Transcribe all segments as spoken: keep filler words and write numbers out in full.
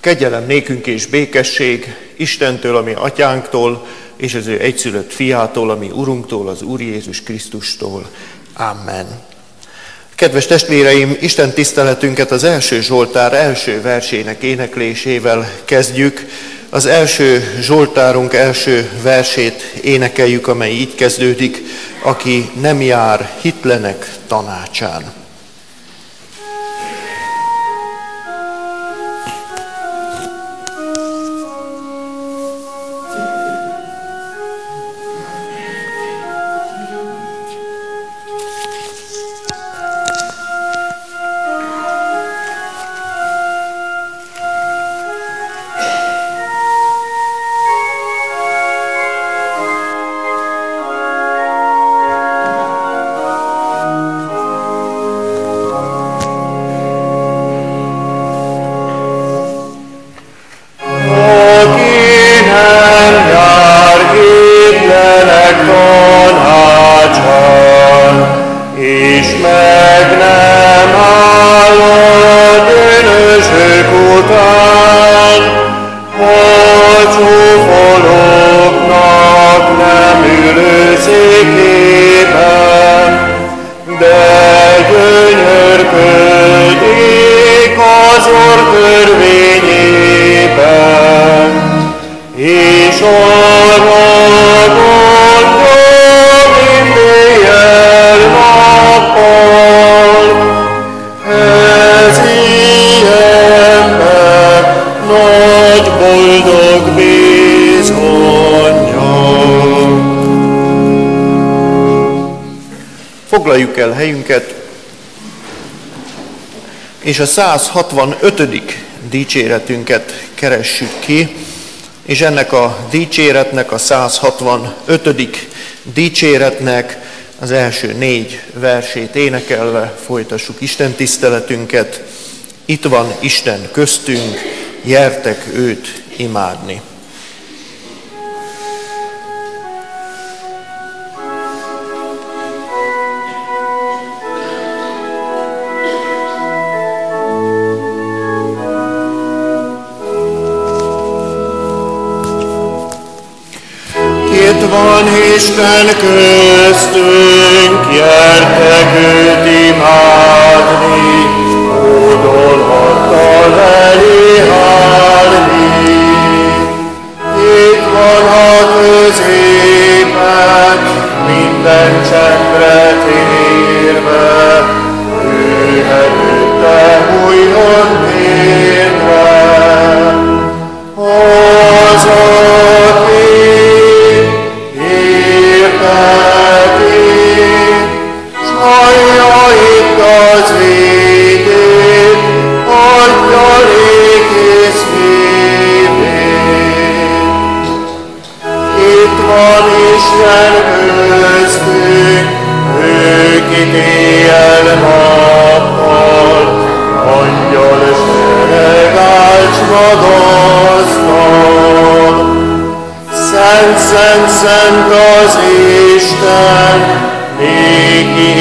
Kegyelem nékünk és békesség Istentől, ami atyánktól, és az ő egyszülött fiától, ami Urunktól, az Úr Jézus Krisztustól. Amen. Kedves testvéreim, Isten tiszteletünket az első Zsoltár első versének éneklésével kezdjük. Az első Zsoltárunk első versét énekeljük, amely így kezdődik: aki nem jár hitlenek tanácsán. Foglaljuk el helyünket, és a száz hatvanötödik dicséretünket keressük ki, és ennek a dicséretnek, a száz hatvanötödik dicséretnek az első négy versét énekelve folytassuk Isten tiszteletünket. Itt van Isten köztünk, gyertek őt imádni. Van Isten köztünk, gyertek őt imádni, hódolhattal elé hálni. Itt van a középen, minden csendre térve, ő előtte újjon térve. Az, aki az végét, adja rékész hívét. Itt van Isten köztünk, ő kit éjjel-nappal, angyal sereg áldoznak. Szent, szent, szent az Isten, néki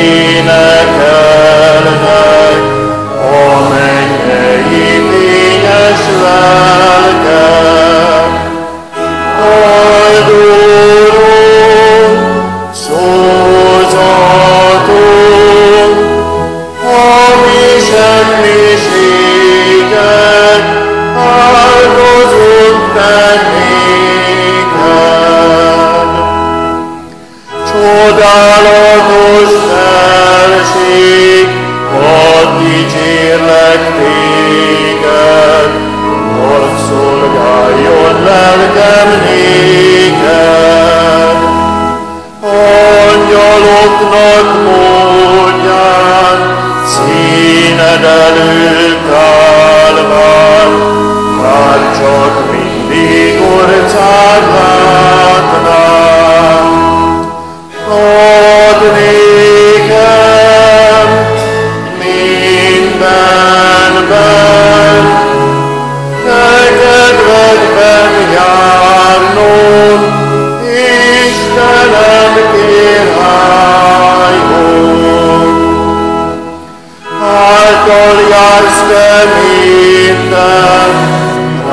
énekelnek, a mennyei fényes lelkek. Áldóról szózatunk, a mi semmiséget áldozunk te néked. Csodálatos felség, hadd dicsérlek téged, hadd szolgáljon lelkem néked. Angyaloknak módján, színed előtt állván, már csak mindig orcád látnám. Add nékem mindenben, te kedvedben járnom, Istenem királyon. Által jársz te minden,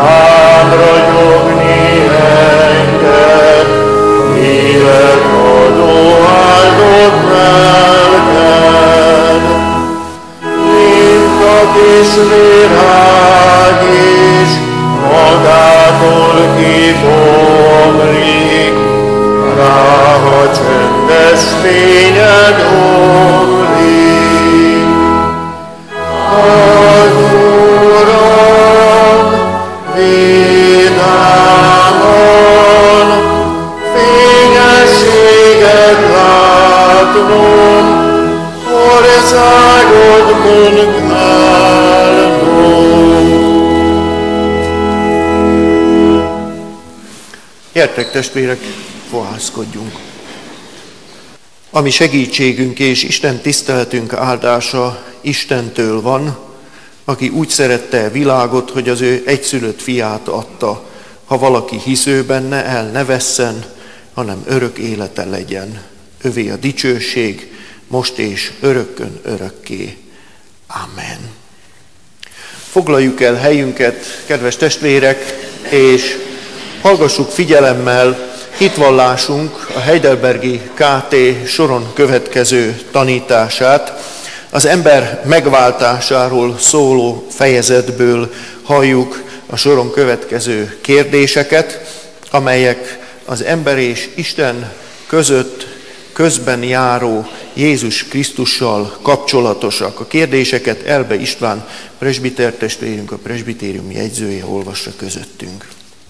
Gyertek testvérek, fohászkodjunk. Ami segítségünk és Isten tiszteletünk áldása Istentől van, aki úgy szerette a világot, hogy az ő egyszülött fiát adta, ha valaki hisz ő benne, el ne vesszen, hanem örök élete legyen. Övé a dicsőség, most és örökkön örökké. Amen. Foglaljuk el helyünket, kedves testvérek, és hallgassuk figyelemmel hitvallásunk a Heidelbergi ká té soron következő tanítását. Az ember megváltásáról szóló fejezetből halljuk a soron következő kérdéseket, amelyek az ember és Isten között közben járó Jézus Krisztussal kapcsolatosak. A kérdéseket Elbe István presbiter testvérünk, a presbitérium jegyzője olvassa közöttünk.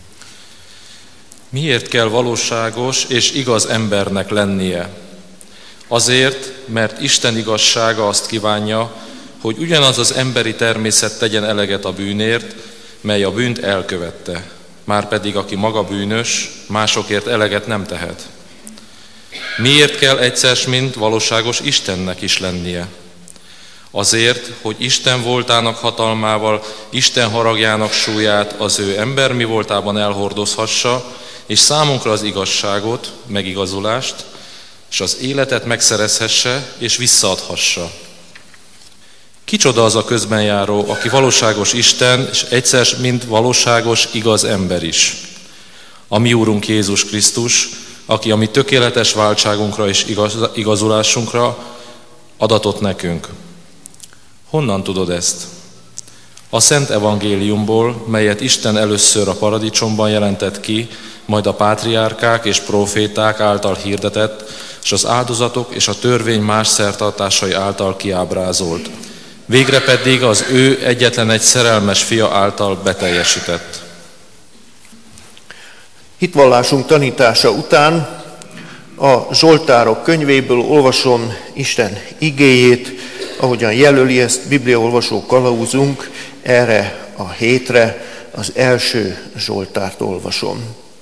Miért kell valóságos és igaz embernek lennie? Azért, mert Isten igazsága azt kívánja, hogy ugyanaz az emberi természet tegyen eleget a bűnért, mely a bűnt elkövette. Márpedig aki maga bűnös, másokért eleget nem tehet. Miért kell egyszer mint valóságos Istennek is lennie? Azért, hogy Isten voltának hatalmával, Isten haragjának súlyát az ő embermi voltában elhordozhassa, és számunkra az igazságot, megigazulást, és az életet megszerezhesse és visszaadhassa. Kicsoda az a közbenjáró, aki valóságos Isten, és egyszer mint valóságos, igaz ember is? A mi Úrunk Jézus Krisztus, aki a mi tökéletes váltságunkra és igaz, igazulásunkra adatott nekünk. Honnan tudod ezt? A Szent Evangéliumból, melyet Isten először a paradicsomban jelentett ki, majd a pátriárkák és próféták által hirdetett, és az áldozatok és a törvény más szertartásai által kiábrázolt. Végre pedig az ő egyetlen egy szerelmes fia által beteljesített. Hitvallásunk tanítása után a Zsoltárok könyvéből olvasom Isten igéjét, ahogyan jelöli ezt bibliaolvasó kalauzunk erre a hétre, az első Zsoltárt olvasom.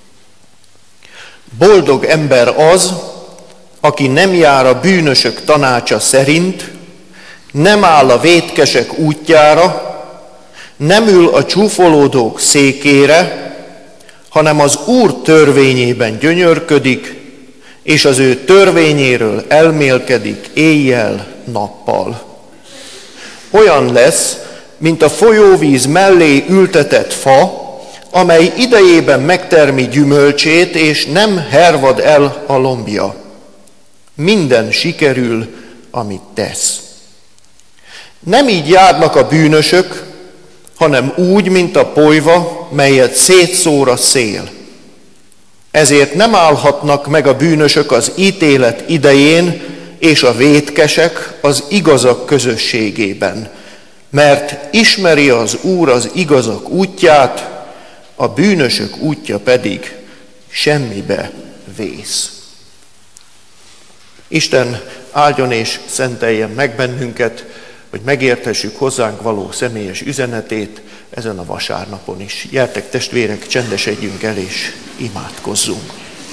Boldog ember az, aki nem jár a bűnösök tanácsa szerint, nem áll a vétkesek útjára, nem ül a csúfolódók székére, hanem az Úr törvényében gyönyörködik, és az ő törvényéről elmélkedik éjjel-nappal. Olyan lesz, mint a folyóvíz mellé ültetett fa, amely idejében megtermi gyümölcsét, és nem hervad el a lombja. Minden sikerül, amit tesz. Nem így járnak a bűnösök, hanem úgy, mint a polyva, melyet szétszór a szél. Ezért nem állhatnak meg a bűnösök az ítélet idején, és a vétkesek az igazak közösségében, mert ismeri az Úr az igazak útját, a bűnösök útja pedig semmibe vész. Isten áldjon és szenteljen meg bennünket, hogy megértessük hozzánk való személyes üzenetét ezen a vasárnapon is. Gyertek testvérek, csendesedjünk el és imádkozzunk.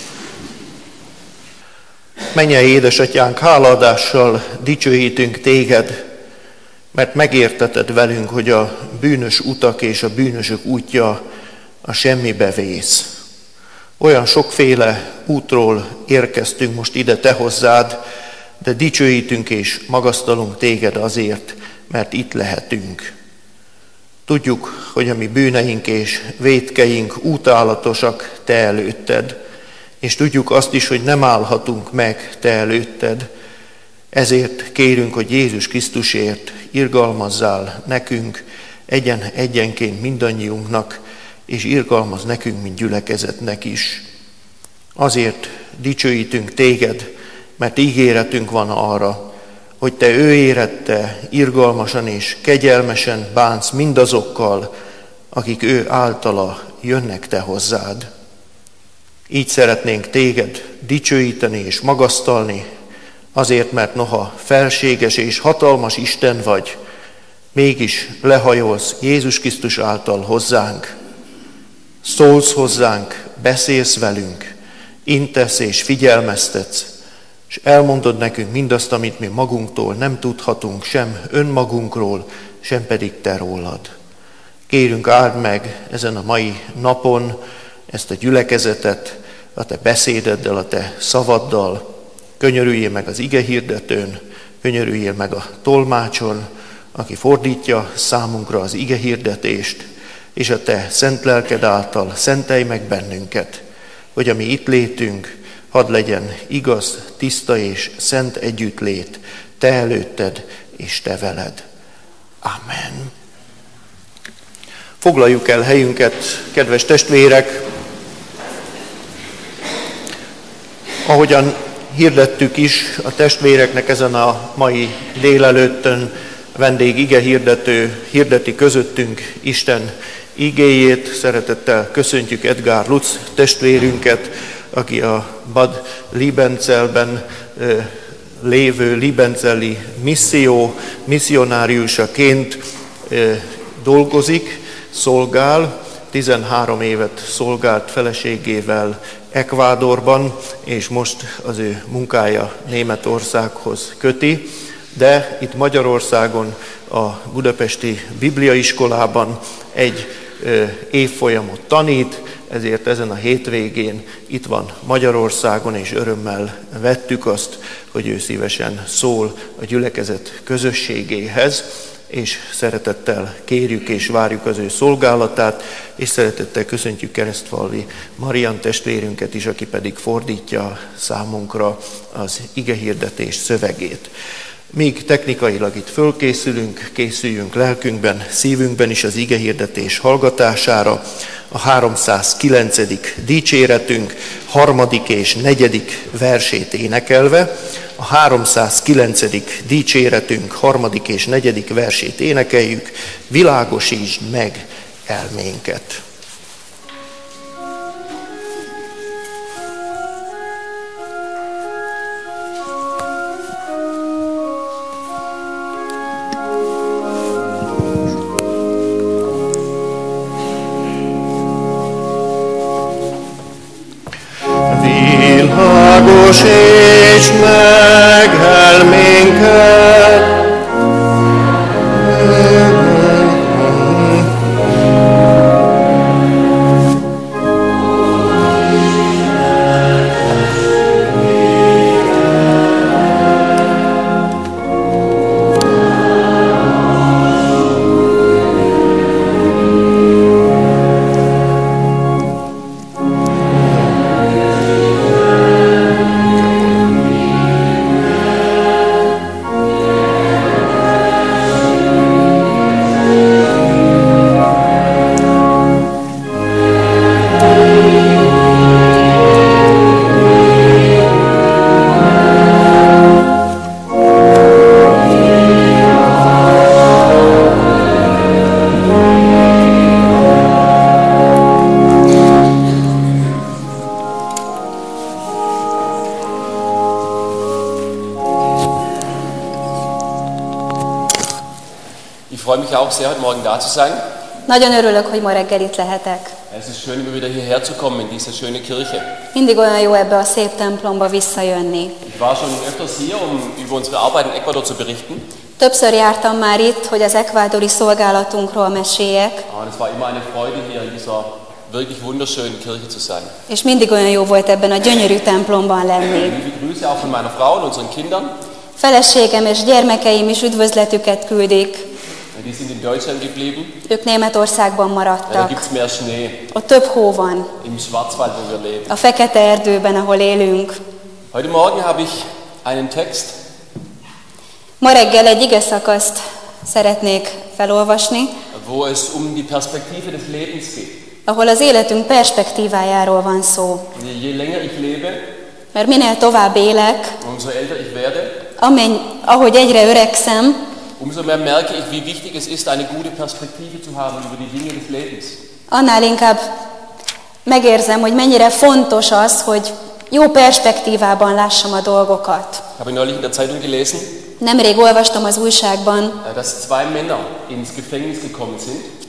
Mennyei édesatyánk, hálaadással dicsőítünk téged, mert megérteted velünk, hogy a bűnös utak és a bűnösök útja a semmibe vész. Olyan sokféle útról érkeztünk most ide te hozzád, de dicsőítünk és magasztalunk téged azért, mert itt lehetünk. Tudjuk, hogy a mi bűneink és vétkeink útálatosak te előtted, és tudjuk azt is, hogy nem állhatunk meg te előtted. Ezért kérünk, hogy Jézus Krisztusért irgalmazzál nekünk, egyen-egyenként mindannyiunknak, és irgalmaz nekünk, mint gyülekezetnek is. Azért dicsőítünk téged, mert ígéretünk van arra, hogy te ő érette irgalmasan és kegyelmesen bánsz mindazokkal, akik ő általa jönnek te hozzád. Így szeretnénk téged dicsőíteni és magasztalni, azért, mert noha felséges és hatalmas Isten vagy, mégis lehajolsz Jézus Krisztus által hozzánk, szólsz hozzánk beszélsz velünk, intesz és figyelmeztetsz, és elmondod nekünk mindazt, amit mi magunktól nem tudhatunk, sem önmagunkról, sem pedig te rólad. Kérünk, áld meg ezen a mai napon ezt a gyülekezetet, a te beszédeddel, a te szavaddal. Könyörüljél meg az igehirdetőn, könyörüljél meg a tolmácson, aki fordítja számunkra az igehirdetést, és a te szent lelked által szentelj meg bennünket, hogy a mi itt létünk, hadd legyen igaz, tiszta és szent együttlét, te előtted és te veled. Amen. Foglaljuk el helyünket, kedves testvérek! Ahogyan hirdettük is a testvéreknek ezen a mai délelőttön, vendég igehirdető hirdeti közöttünk Isten igéjét. Szeretettel köszöntjük Edgár Lutz testvérünket, aki a Bad Liebenzelben lévő Liebenzeli misszió misszionáriusaként dolgozik, szolgál, tizenhárom évet szolgált feleségével Ekvádorban, és most az ő munkája Németországhoz köti, de itt Magyarországon a Budapesti Bibliaiskolában egy évfolyamot tanít, ezért ezen a hétvégén itt van Magyarországon, és örömmel vettük azt, hogy ő szívesen szól a gyülekezet közösségéhez, és szeretettel kérjük és várjuk az ő szolgálatát, és szeretettel köszöntjük Keresztfalvi Marian testvérünket is, aki pedig fordítja számunkra az igehirdetés szövegét. Míg technikailag itt fölkészülünk, készüljünk lelkünkben, szívünkben is az igehirdetés hallgatására, a háromszázkilencedik dicséretünk harmadik és negyedik versét énekelve, a háromszázkilencedik dicséretünk harmadik és negyedik versét énekeljük, világosítsd meg elménket. Világosítsd meg elménket, Ich freue mich auch sehr, heute Morgen da zu sein. Nagyon örülök, hogy ma reggel itt lehetek. Es ist schön, immer wieder hierher zu kommen, in diese schöne Kirche. Mindig olyan jó ebbe a szép templomba visszajönni. Ich war schon öfters hier, um über unsere Arbeit in Ecuador zu berichten. Többször jártam már itt, hogy az ekvádori szolgálatunkról meséljek. Und es war immer eine Freude, hier in dieser wirklich wunderschönen Kirche zu sein. És mindig olyan jó volt ebben a gyönyörű templomban lenni. Liebe Grüße auch von meiner Frau und unseren Kindern. Feleségem és gyermekeim is üdvözletüket küldik. Die sind in Deutschland geblieben. Ők Németországban Da maradtak. gibt's mehr Schnee. Ott több hó van. Im Schwarzwald, wo wir leben. A fekete erdőben, ahol élünk. Heute Morgen habe ich einen Text. Ma reggel egy igeszakaszt szeretnék felolvasni, Wo es um die Perspektive des Lebens geht. ahol az életünk perspektívájáról van szó. Je länger ich lebe, Mert minél tovább élek, umso älter ich werde, Amenny, ahogy egyre öregszem, umso mehr merke ich, wie wichtig es ist, eine gute Perspektive zu haben über die Dinge des Lebens. annál inkább megérzem, hogy mennyire fontos az, hogy jó perspektívában lássam a dolgokat. Ich habe neulich in der Zeitung gelesen, Nemrég olvastam az újságban, dass zwei Männer ins Gefängnis gekommen sind.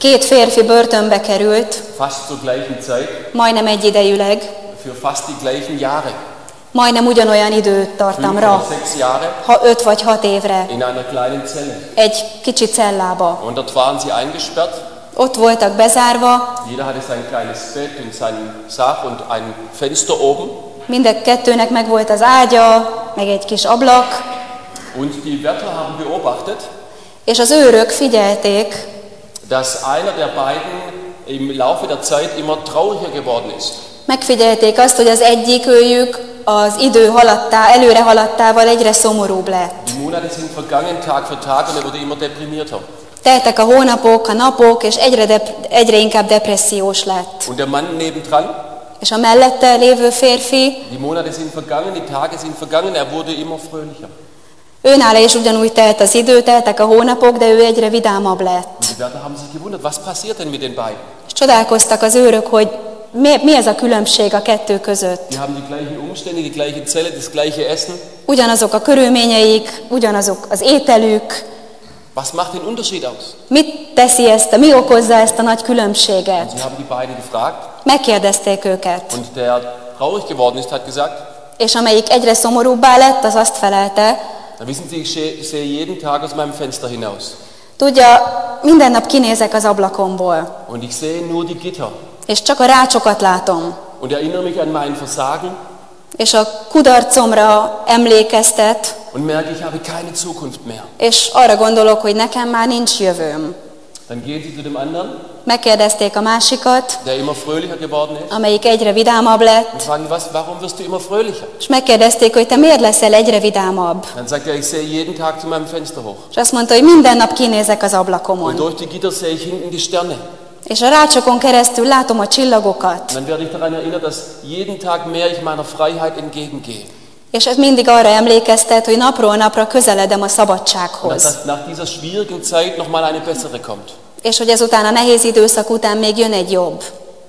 Két férfi börtönbe került, fast zur gleichen Zeit, majdnem egyidejűleg, für fast die gleichen Jahre, majdnem ugyanolyan fünf időtartamra, oder sechs Jahre, ha öt vagy hat évre, in einer kleinen Zelle. egy kicsi cellába. Und dort waren sie eingesperrt. Ott voltak bezárva, Jeder hatte sein kleines Bett und seinen Sarg und ein Fenster oben. mind kettőnek meg volt az ágya, meg egy kis ablak, Und die Wärter haben beobachtet, és az őrök figyelték, dass einer der beiden im Laufe der Zeit immer trauriger geworden ist. megfigyelték azt, hogy az egyik őjük az idő haladtá, előre haladtával egyre szomorúbb lett. Die Monate sind vergangen, Tag für Tag, und er wurde immer deprimierter. Teltek a hónapok, a napok, és egyre, dep- egyre inkább depressziós lett. Und der Mann nebendran, És a mellette lévő férfi, die Monate sind vergangen, die Tage sind vergangen, er wurde immer fröhlicher. őnála is ugyanúgy telt az idő, teltek a hónapok, de ő egyre vidámabb lett. Und die Wärter haben sich gewundert, was passiert denn mit den beiden? És csodálkoztak az őrök, hogy mi, mi ez a különbség a kettő között. Die haben die gleichen Umstände, die gleiche Zelle, das gleiche Essen. Ugyanazok a körülményeik, ugyanazok az ételük. Was macht den Unterschied aus? Mit teszi ezt, mi okozza ezt a nagy különbséget? Sie haben die beiden gefragt, Megkérdezték őket. und der traurig geworden ist, hat gesagt, És amelyik egyre szomorúbbá lett, az azt felelte, da wissen Sie, ich sehe- sehe jeden Tag aus meinem Fenster hinaus. tudja, minden nap kinézek az ablakomból, Und ich sehe nur die Gitter és csak a rácsokat látom, und erinnere mich an mein Versagen és a kudarcomra emlékeztet, und merke, ich habe keine Zukunft mehr. és arra gondolok, hogy nekem már nincs jövőm. Dann gehen Sie zu dem anderen, Megkérdezték a másikat, der immer fröhlicher geworden ist, amelyik egyre vidámabb lett, und fragen, was, warum wirst du immer fröhlicher? és megkérdezték, hogy te miért leszel egyre vidámabb. Dann sagt er, ich sehe jeden Tag zu meinem Fenster hoch. És azt mondta, hogy minden nap kinézek az Und ablakomon, durch die Gitter sehe ich hinten die Sterne. és a rácsokon keresztül látom a csillagokat, Und dann werde ich daran erinnert, dass jeden Tag mehr ich meiner Freiheit entgegengehe. és ez mindig arra emlékeztet, hogy napról napra közeledem a Und szabadsághoz, dass nach dieser schwierigen Zeit nochmal eine bessere kommt. és hogy ezután a nehéz időszak után még jön egy jobb.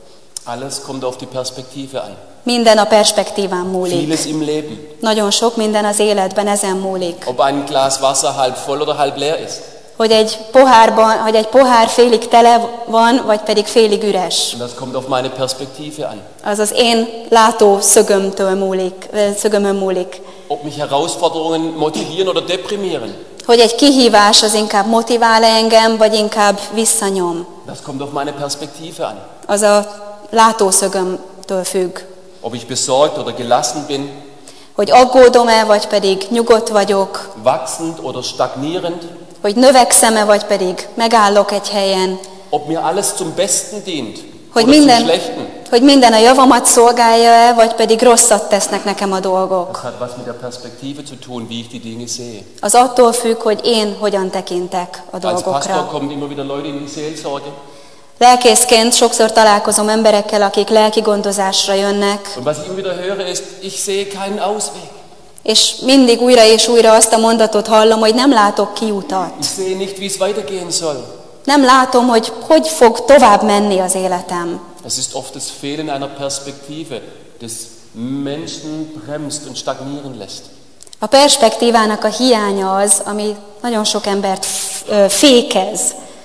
Alles kommt auf die Perspektive an. Minden a perspektíván múlik. Vieles im Leben. Nagyon sok minden az életben ezen múlik. Ob ein Glas Wasser halb voll oder halb leer ist. Hogy egy pohárban, hogy egy pohár félig tele van, vagy pedig félig üres. Und das kommt auf meine Perspektive an. Az az én látó szögömtől múlik, ö, szögömön múlik. Ob mich Herausforderungen motivieren oder deprimieren. Hogy egy kihívás az inkább motivál engem, vagy inkább visszanyom. Das kommt auf meine Perspektive an. Az a látószögömtől függ. Ob ich besorgt oder gelassen bin, Hogy aggódom-e, vagy pedig nyugodt vagyok. wachsend oder stagnierend. Hogy növekszem-e, vagy pedig megállok egy helyen. Ob mir alles zum Besten dient Hogy oder zum minden, Schlechten. hogy minden a javamat szolgálja-e, vagy pedig rosszat tesznek nekem a dolgok. Das hat was mit der Perspektive zu tun, wie ich die Dinge sehe. Az attól függ, hogy én hogyan tekintek a Als Pastor dolgokra. kommen immer wieder Leute in die Seelsorge. Lelkészként sokszor találkozom emberekkel, akik lelki gondozásra jönnek, Und was ich immer wieder höre, ist, ich sehe keinen Ausweg. és mindig újra és újra azt a mondatot hallom, hogy nem látok kiutat. Ich sehe nicht, wie es weitergehen soll. Nem látom, hogy hogy fog tovább menni az életem. Es ist oft das Fehlen einer Perspektive, das Menschen bremst und stagnieren lässt. A perspektívának a hiánya az, ami nagyon sok embert f- ö, fékez.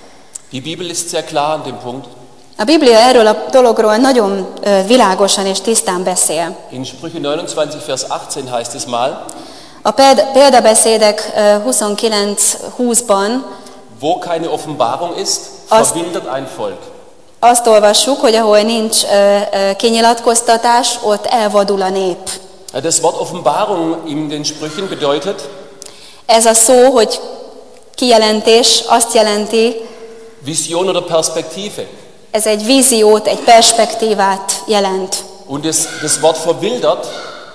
Die Bibel ist sehr klar an dem Punkt. A Biblia erről a dologról nagyon ö, világosan és tisztán beszél. In Sprüche neunundzwanzig, Vers achtzehn heißt es mal, A példa- példabeszédek ö, huszonkilenc húszban wo keine Offenbarung ist, Aus- verwildert ein Volk. azt olvassuk, hogy ahol nincs ö, ö, kinyilatkoztatás, ott elvadul a nép. Das Wort Offenbarung in den Sprüchen bedeutet Ez a szó, hogy kijelentés, azt jelenti, Vision oder Perspektive. ez egy víziót, egy perspektívát jelent. Und das, das Wort verwildert,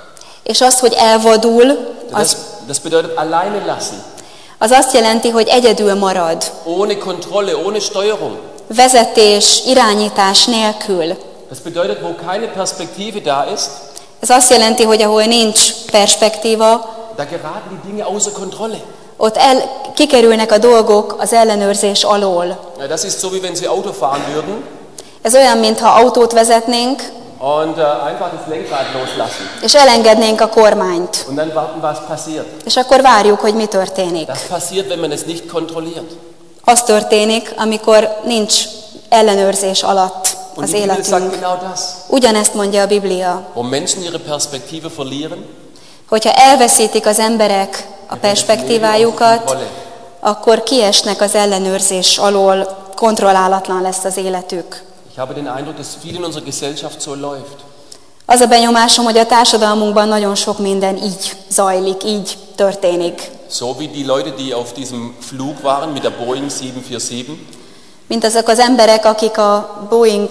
És az, hogy elvadul, das, az, das bedeutet alleine lassen. az azt jelenti, hogy egyedül marad. Ohne Kontrolle, ohne Steuerung. Vezetés, irányítás nélkül. Das bedeutet, wo keine Perspektive da ist, Ez azt jelenti, hogy ahol nincs perspektíva, da geraten die Dinge außer Kontrolle. ott el, kikerülnek a dolgok az ellenőrzés alól. Ja, das ist so, wie wenn Sie Auto fahren würden Ez olyan, mintha autót vezetnénk, und äh, einfach das Lenkrad loslassen és elengednénk a kormányt. und dann warten, was passiert. És akkor várjuk, hogy mi történik. Das passiert, wenn man es nicht kontrolliert. Az történik, amikor nincs ellenőrzés alatt Und az die Bibel sagt életünk. genau das. Ugyanezt mondja a Biblia, Wo Menschen ihre Perspektive verlieren, hogyha elveszítik az emberek a perspektívájukat, akkor kiesnek az ellenőrzés alól, kontrollálatlan lesz az életük. ich habe den Eindruck, dass viel in unserer Gesellschaft so läuft. Az a benyomásom, hogy a társadalmunkban nagyon sok minden így zajlik, így történik. So wie die Leute, die auf diesem Flug waren mit der Boeing sieben vier sieben. Mint azok az emberek, akik a Boeing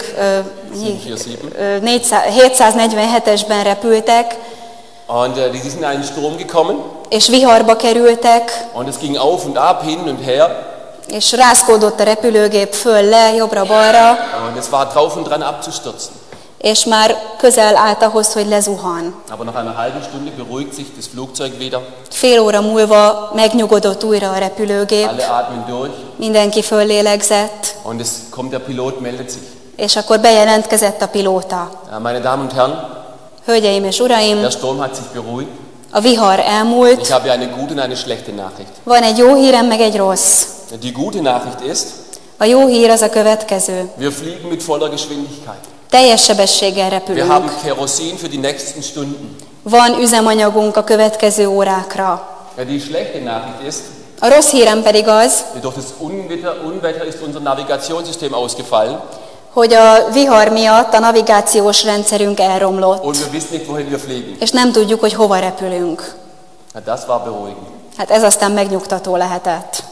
hétszáznegyvenhetesben repültek, Und äh, die sind in einen Sturm gekommen és viharba kerültek, und es ging auf und ab, hin und her. és rázkódott a repülőgép föl, le, jobbra-balra, Und es war drauf und dran abzustürzen. és már közel állt ahhoz, hogy lezuhan. Aber nach einer halben Stunde beruhigt sich das Flugzeug wieder. Fél óra múlva megnyugodott újra a repülőgép, Alle atmen durch mindenki föllélegzett, und es kommt der Pilot, meldet sich. és akkor bejelentkezett a pilóta. Ja, meine Damen und Herren, Hölgyeim és uraim, der Sturm hat sich beruhigt. a vihar elmúlt, Ich habe eine gute und eine schlechte Nachricht. van egy jó hírem, meg egy rossz. Die gute Nachricht ist, A jó hír az a következő. wir fliegen mit voller Geschwindigkeit. Teljes sebességgel Wir repülünk. haben Kerosin für die nächsten Stunden. Van üzemanyagunk a következő órákra. Ja, die schlechte Nachricht ist, A rossz hírem pedig az, durch das Unwetter, Unwetter ist unser Navigationssystem ausgefallen hogy a vihar miatt a navigációs rendszerünk elromlott, und wir wissen nicht, wohin wir fliegen. és nem tudjuk, hogy hova repülünk. Ja, das war beruhigend. Hát ez aztán megnyugtató lehetett.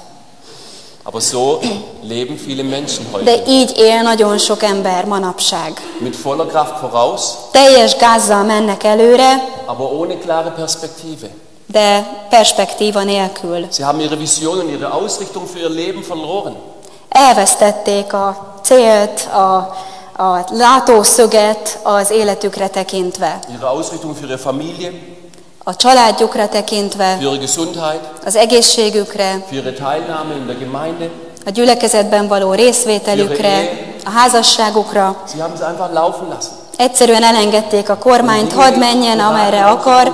Aber so leben viele Menschen De heute. így él nagyon sok ember manapság. Mit voller Kraft voraus, Teljes gázzal mennek előre, aber ohne klare Perspektive. de perspektíva nélkül. Sie haben ihre Vision und ihre Ausrichtung für ihr Leben verloren. Elvesztették a célt, a, a látószöget az életükre tekintve. Ihre Ausrichtung für ihre Familie, A családjukra tekintve, für ihre Gesundheit, az egészségükre, für ihre Teilnahme in der Gemeinde. a gyülekezetben való részvételükre, a házasságukra. Sie haben es einfach laufen lassen. Egyszerűen elengedték a kormányt, hadd menjen, amerre akar,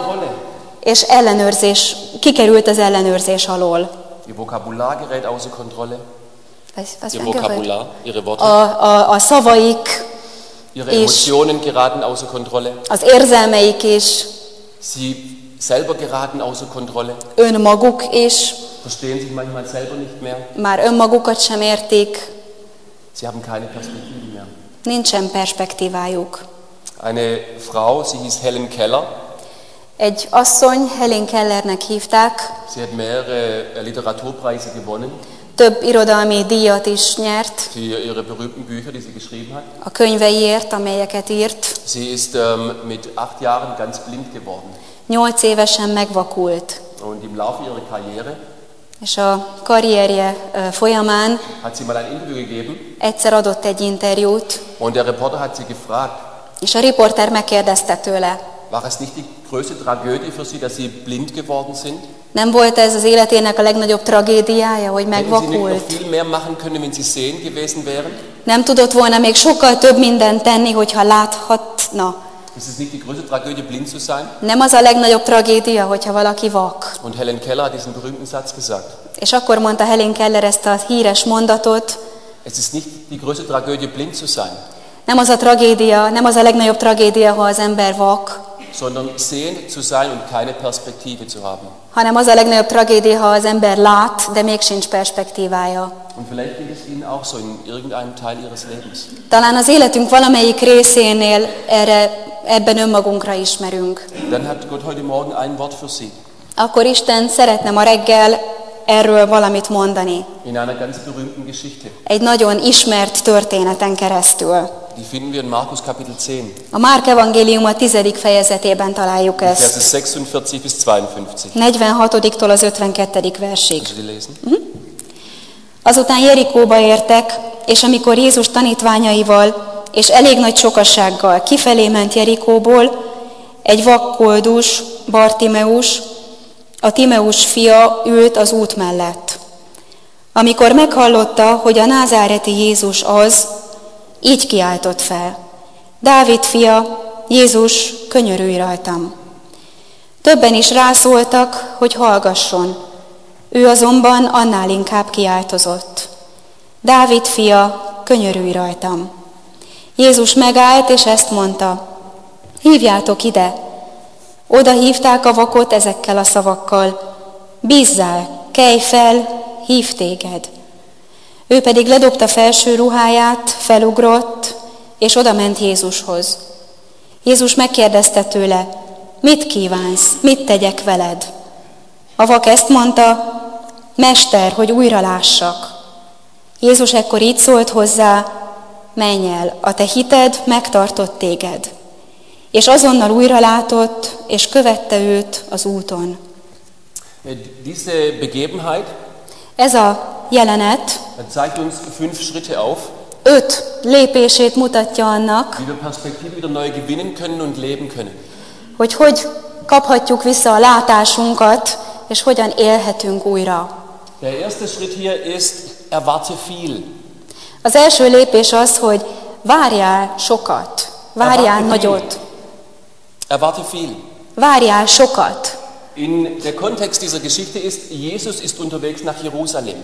és ellenőrzés, kikerült az ellenőrzés alól. Ihr Vokabular gerät außer Kontrolle. Was, was Ihr für ein Gerät? Vokabular, ihre Worte, A, a, a szavaik, ihre ich- Emotionen geraten außer Kontrolle. az érzelmeik is, Sie selber geraten außer Kontrolle, önmaguk is, verstehen sich manchmal selber nicht mehr. már önmagukat sem értik, Sie haben keine Perspektive mehr. nincsen perspektívájuk. Eine Frau, sie hieß Helen Keller. Egy asszony, Helen Kellernek hívták, Sie hat mehrere Literaturpreise gewonnen több irodalmi díjat is nyert für ihre berühmten Bücher, die sie geschrieben hat. a könyveiért, amelyeket írt. Sie ist ähm, mit acht Jahren ganz blind geworden. Nyolc évesen megvakult, Und im Laufe ihrer Karriere és a karrierje ö, folyamán hat sie mal ein Interview gegeben egyszer adott egy interjút, und der Reporter hat sie gefragt, és a riporter megkérdezte tőle, war es nicht die größte Tragödie für Sie, dass Sie blind geworden sind? nem volt ez az életének a legnagyobb tragédiája, hogy Hätten Sie nicht noch megvakult? viel mehr machen können, wenn Sie sehend gewesen wären? Nem tudott volna még sokkal több mindent tenni, hogyha láthatna? Ist es nicht die größte Tragödie, blind zu sein? Nem az a legnagyobb tragédia, hogyha valaki vak? Und Helen Keller hat diesen berühmten Satz gesagt. És akkor mondta Helen Keller ezt a híres mondatot, Es ist nicht die größte Tragödie, blind zu sein, nem az a tragédia, nem az a legnagyobb tragédia, ha az ember vak, sondern sehend zu sein und keine Perspektive zu haben. hanem az a legnagyobb tragédia, ha az ember lát, de még sincs perspektívája. Und vielleicht geht es Ihnen auch so in irgendeinem Teil Ihres Lebens. Talán az életünk valamelyik részénél erre, ebben önmagunkra ismerünk. Dann hat Gott heute Morgen ein Wort für Sie. Akkor Isten szeretne ma reggel erről valamit mondani. In einer ganz berühmten Geschichte. Egy nagyon ismert történeten keresztül. Die finden wir in Markus Kapitel zehn. A Márk evangélium a tizedik fejezetében találjuk ezt. Verse sechsundvierzig bis zweiundfünfzig. negyvenhatodiktól az ötvenkettedik versig. Kannst du die lesen? Azután Jerikóba értek, és amikor Jézus tanítványaival és elég nagy sokasággal kifelé ment Jerikóból, egy vakkoldus, Bartimeus, a Timeus fia ült az út mellett. Amikor meghallotta, hogy a názáreti Jézus az, így kiáltott fel: Dávid fia, Jézus, könyörülj rajtam! Többen is rászóltak, hogy hallgasson. Ő azonban annál inkább kiáltozott: Dávid fia, könyörülj rajtam. Jézus megállt, és ezt mondta, hívjátok ide. Oda hívták a vakot ezekkel a szavakkal, bízzál, kelj fel, hív téged. Ő pedig ledobta felső ruháját, felugrott, és oda ment Jézushoz. Jézus megkérdezte tőle, mit kívánsz, mit tegyek veled? A vak ezt mondta, Mester, hogy újra lássak. Jézus ekkor így szólt hozzá, menj el, a te hited megtartott téged. És azonnal újra látott, és követte őt az úton. Diese Begebenheit Ez a jelenet zeigt uns fünf Schritte auf, öt lépését mutatja annak, wie wir Perspektive wieder neu gewinnen können und leben können. hogy hogy kaphatjuk vissza a látásunkat, és hogyan élhetünk újra. Der erste Schritt hier ist, erwarte viel. Az első lépés az, hogy várjál sokat, várjál nagyot, Erwarte viel. várjál sokat. In der Kontext dieser Geschichte ist, Jesus ist unterwegs nach Jerusalem.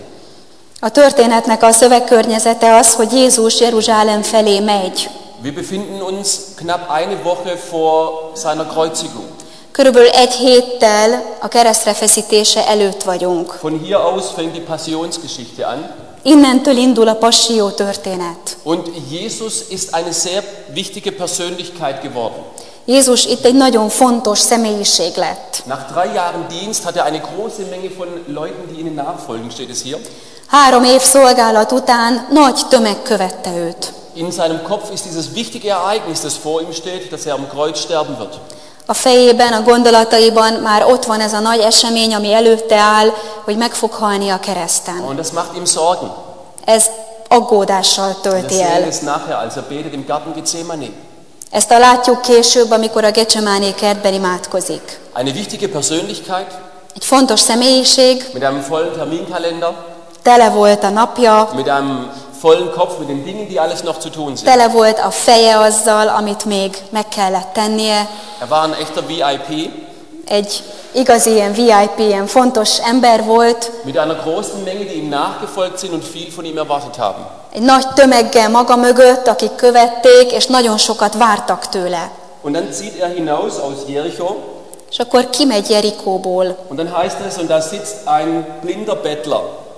A történetnek a szövegkörnyezete az, hogy Jézus Jeruzsálem felé megy. Wir befinden uns knapp eine Woche vor seiner Kreuzigung. Körülbelül egy héttel a keresztre feszítése előtt vagyunk. Von hier aus fängt die Passionsgeschichte an. Innentől indul a passió történet. Und Jesus ist eine sehr wichtige Persönlichkeit geworden. Jézus itt egy nagyon fontos személyiség lett. Nach drei Jahren Dienst hat er eine große Menge von Leuten, die ihnen nachfolgen, steht es hier. Három év szolgálat után nagy tömeg követte őt. In seinem Kopf ist dieses wichtige Ereignis, das vor ihm steht, dass er am Kreuz sterben wird. A fejében, a gondolataiban már ott van ez a nagy esemény, ami előtte áll, hogy meg fog halni a kereszten. Und das macht ihm Sorgen. Ez aggódással Wir tölti sehen el. es nachher, als er betet im Garten Gethsemane. Ezt a látjuk később, amikor a Gecsemáné kertben imádkozik. Eine wichtige Persönlichkeit Egy fontos személyiség, mit einem vollen Terminkalender, tele volt a napja, mit einem vollen Kopf, mit den Dingen, die alles noch zu tun sind. tele volt a feje azzal, amit még meg kellett tennie. Er war ein echter V I P Egy igazi ilyen vé i pé, ilyen fontos ember volt, mit einer großen Menge, die ihm nachgefolgt sind und viel von ihm erwartet haben. egy nagy tömeggel maga mögött, akik követték, és nagyon sokat vártak tőle. Und dann zieht er hinaus aus Jericho És akkor kimegy Jerikóból, und dann heißt es, und da sitzt ein blinder Bettler.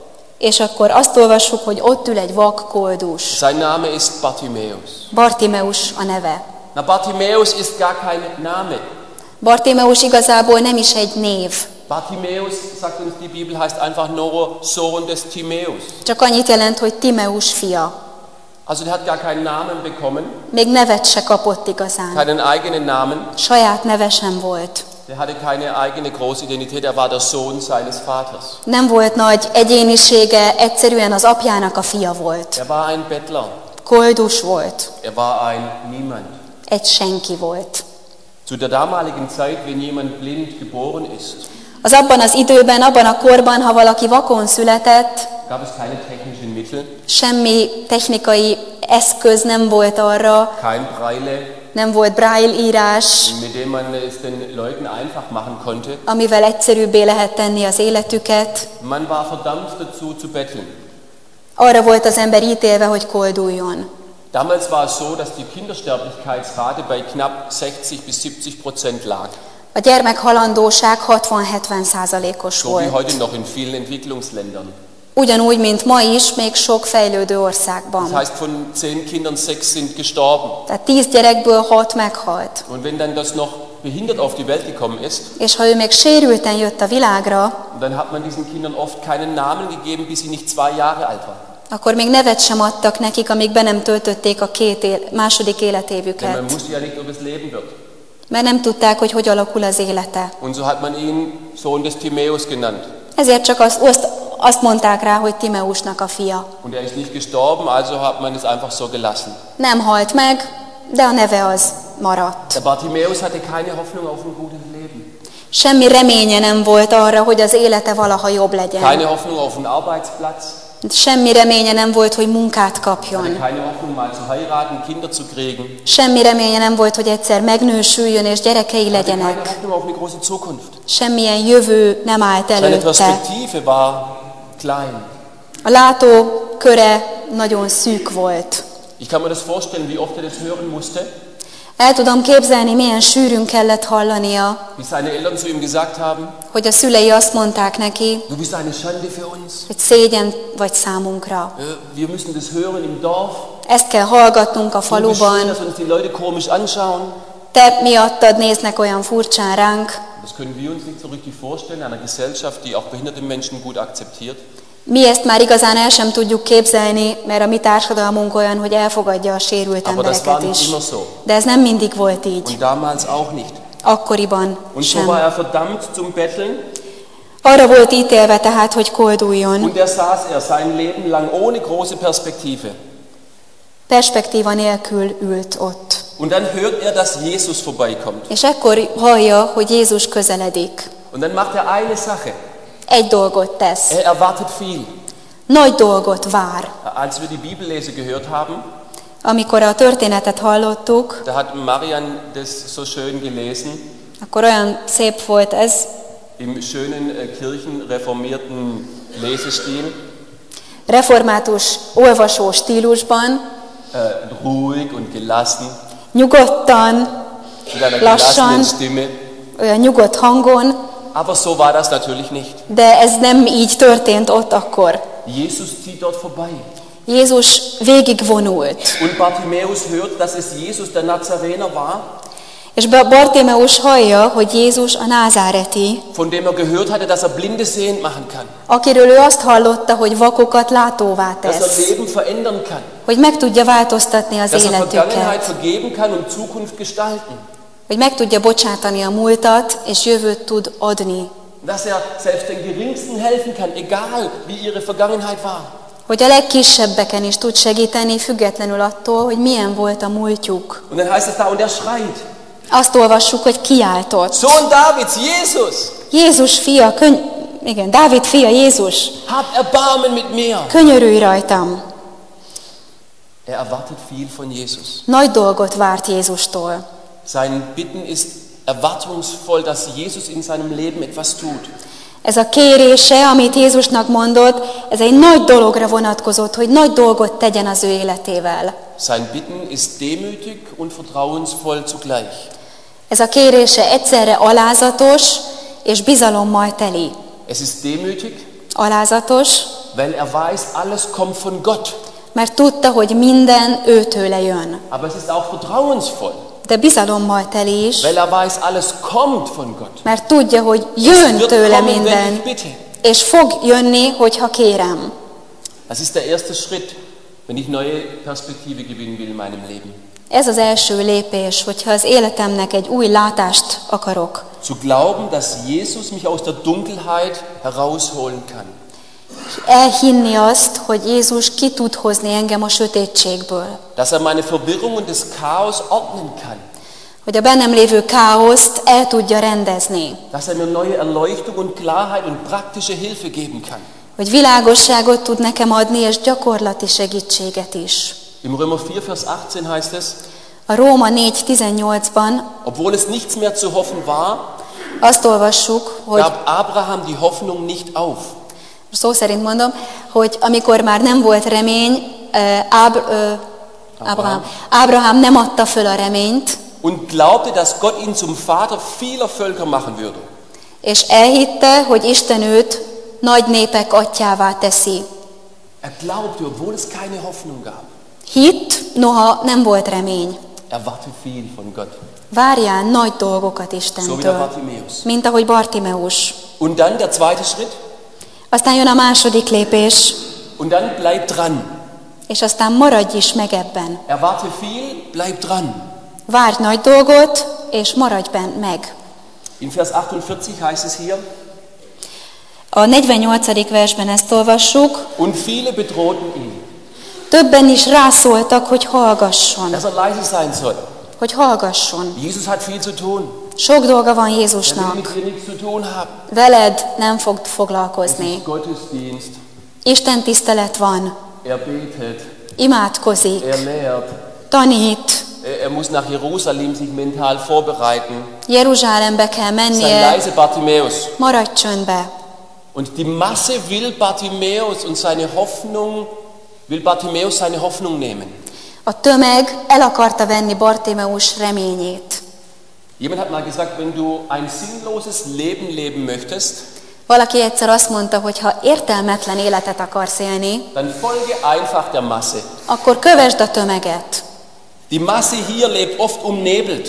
és akkor azt olvassuk, hogy ott ül egy vak koldus. Sein Name ist Bartimäus. Bartimeus a neve. Na, Bartimäus ist gar kein Name. Bartimeus igazából nem is egy név. Bartimäus, sagt uns die Bibel, heißt einfach nur Sohn des Timäus. Csak annyit jelent, hogy Timeus fia. Also der hat gar keinen Namen bekommen, Még nevet se kapott igazán. keinen eigenen Namen. Saját neve sem volt. Der hatte keine eigene große Identität, er war der Sohn seines Vaters. Nem volt nagy egyénisége, egyszerűen az apjának a fia volt. Er war ein Bettler, Koldus volt. er war ein Niemand. Egy senki volt. Zu der damaligen Zeit, wenn jemand blind geboren ist, Az abban az időben, abban a korban, ha valaki vakon született, gab es keine technischen Mittel, semmi technikai eszköz nem volt arra, kein Braille, nem volt braille írás, mit dem man es den Leuten einfach machen konnte. amivel egyszerűbbé lehet tenni az életüket. Man war verdammt dazu zu betteln. Arra volt az ember ítélve, hogy kolduljon. Damals war es so, dass die Kindersterblichkeitsrate bei knapp sechzig bis siebzig Prozent lag. A gyermekhalandóság hatvan-hetven százalékos So wie volt. heute noch in vielen Entwicklungsländern. Ugyanúgy, mint ma is, még sok fejlődő Das országban. heißt, von zehn Kindern sechs sind gestorben. Tehát tíz gyerekből hat meghalt. Und wenn dann das noch behindert auf die Welt gekommen ist, És ha ő még sérülten jött a világra, dann hat man diesen Kindern oft keinen Namen gegeben, bis sie nicht zwei Jahre alt waren. akkor még nevet sem adtak nekik, amíg be nem töltötték a két él, második Denn man életévüket. wusste ja nicht, ob es leben wird. Mert nem tudták, hogy hogy alakul az élete. Und so hat man ihn Sohn des Timäus genannt. Ezért csak azt, azt, azt mondták rá, hogy Timeusnak a fia. Und er ist nicht gestorben, also hat man es einfach so gelassen. Nem halt meg, de a neve az maradt. Der Bartimäus hatte keine Hoffnung auf ein gutes Leben. Semmi reménye nem volt arra, hogy az élete valaha jobb legyen. Keine Hoffnung auf einen Arbeitsplatz. Semmi reménye nem volt, hogy munkát Hatte kapjon. keine Hoffnung, mal zu heiraten, Kinder zu kriegen. Semmi reménye nem volt, hogy egyszer megnősüljön és gyerekei Hatte keine legyenek. Hoffnung auf eine große Zukunft. Semmilyen jövő nem állt Seine előtte. Perspektive war klein. A látóköre nagyon szűk volt. Ich kann mir das vorstellen, wie oft er das hören musste, El tudom képzelni, milyen sűrűn kellett hallania, wie seine Eltern zu ihm gesagt haben, hogy a szülei azt mondták neki, du bist eine Schande für uns. hogy szégyen vagy számunkra. Äh, Wir müssen das hören im Dorf. Ezt kell hallgatnunk a Du bist schön, faluban, dass uns die Leute komisch anschauen. te miattad néznek olyan furcsán ránk. Das können wir uns nicht so richtig vorstellen, in einer Gesellschaft, die auch behinderte Menschen gut akzeptiert. Mi ezt már igazán el sem tudjuk képzelni, mert a mi társadalmunk olyan, hogy elfogadja a sérült Aber das war embereket nicht is. immer so. De ez nem mindig volt így, Und damals auch nicht. akkoriban Und so war sem. er verdammt zum Betteln. Arra volt ítélve tehát, hogy kolduljon. Und er saß er sein Leben lang ohne große Perspektive. Perspektíva nélkül ült ott. Und dann hört er, dass Jesus vorbeikommt. És ekkor hallja, hogy Jézus közeledik. Und dann macht er eine Sache. Egy dolgot tesz. Er erwartet viel. Nagy dolgot vár. Als wir die Bibellese gehört haben, Amikor a történetet hallottuk, da hat Marian das so schön gelesen, akkor olyan szép volt ez, im schönen äh, kirchenreformierten Lesestil, református olvasó stílusban, äh, ruhig und gelassen, nyugodtan, mit einer Lassan. gelassenen Stimme. olyan nyugodt hangon, Aber so war das natürlich nicht. de ez nem így történt ott akkor. Jesus zieht dort vorbei. Jézus végigvonult, Und Bartimäus hört, dass es Jesus der Nazarener war, és Bartimeus hallja, hogy Jézus a názáreti, von dem er gehört hatte, dass er Blinde sehend machen kann, akiről ő azt hallotta, hogy vakokat látóvá dass er tesz, Leben verändern kann, hogy meg tudja változtatni az dass er Vergangenheit életüket, vergeben kann und Zukunft gestalten, hogy meg tudja bocsátani a múltat, és jövőt tud adni, dass er selbst den Geringsten helfen kann, egal wie ihre Vergangenheit war. hogy a legkisebbeken is tud segíteni, függetlenül attól, hogy milyen volt a múltjuk. Und dann heißt es da, und er schreit, Azt olvassuk, hogy kiáltott. Sohn Davids, Jesus, Jézus fia, köny... igen, Dávid fia, Jézus, hab Erbarmen mit mir. könyörülj rajtam. Er erwartet viel von Jesus. Nagy dolgot várt Jézustól. Sein Bitten ist erwartungsvoll, dass Jesus in seinem Leben etwas tut. Ez a kérése, amit Jézusnak mondott, ez egy nagy dologra vonatkozott, hogy nagy dolgot tegyen az ő életével. Sein Bitten ist demütig und vertrauensvoll zugleich. Ez a kérése egyszerre alázatos és bizalommal teli. Es ist demütig, Alázatos, weil er weiß, alles kommt von Gott. mert tudta, hogy minden őtőle jön. Aber es ist auch vertrauensvoll, De bizalommal teli is, weil er weiß, alles kommt von Gott. mert tudja, hogy Es jön wird tőle kommen, wenn minden, ich bitte. és fog jönni, hogyha kérem. Das ist der erste Schritt, wenn ich neue Perspektive gewinnen will in meinem Leben. Ez az első lépés, hogyha az életemnek egy új látást akarok. Zu glauben, dass Jesus mich aus der Dunkelheit herausholen kann. Elhinni azt, hogy Jézus ki tud hozni engem a sötétségből. Dass er meine Verwirrung und das Chaos ordnen kann. Hogy a bennem lévő káoszt el tudja rendezni. Dass er mir neue Erleuchtung und Klarheit und praktische Hilfe geben kann. Hogy világosságot tud nekem adni, és gyakorlati segítséget is. Im Römer vier, Vers achtzehn heißt es, A Róma négy tizennyolcban obwohl es nichts mehr zu hoffen war, azt olvassuk, hogy gab Abraham die Hoffnung nicht auf. szó szerint mondom, hogy amikor már nem volt remény, eh, Ábr, eh, Ábrahám, Ábrahám nem adta föl a reményt, Und glaubte, dass Gott ihn zum Vater vieler Völker machen würde. és elhitte, hogy Isten őt nagy népek atyjává teszi. Er glaubte, obwohl es keine Hoffnung gab. Hitt, noha nem volt remény. Erwarte viel von Gott. Várjál nagy dolgokat So wie der Istentől, Bartimäus. mint ahogy Bartimeus. Und dann der zweite Schritt. Aztán jön a második lépés, Und dann bleib dran. és aztán maradj is meg ebben. Erwarte viel, bleib dran. Várj nagy dolgot, és maradj bent meg. In Vers achtundvierzig heißt es hier, A negyvennyolcadik versben ezt olvassuk, und viele bedrohten ihn, többen is rászóltak, hogy hallgasson, dass er leise sein soll. hogy hallgasson. Jesus hat viel zu tun. Sok dolga van Er will Jézusnak, mit dir nichts zu tun haben. veled nem fog Es foglalkozni. ist Gottesdienst. Isten tisztelet van, Er betet. imádkozik, Er lehrt. tanít, Er er muss nach Jerusalem sich mental vorbereiten. Jeruzsálembe kell Sei mennie, leise, Bartimäus. maradj csöndbe. Und die Masse will Bartimäus und seine Hoffnung will Bartimäus seine Hoffnung nehmen. A tömeg el akarta venni Bartimeus reményét. Jemand hat mal gesagt, wenn du ein sinnloses Leben leben möchtest, Valaki egyszer azt mondta, hogy ha értelmetlen életet akarsz élni, dann folge einfach der Masse. akkor kövesd a tömeget. Die Masse hier lebt oft umnebelt,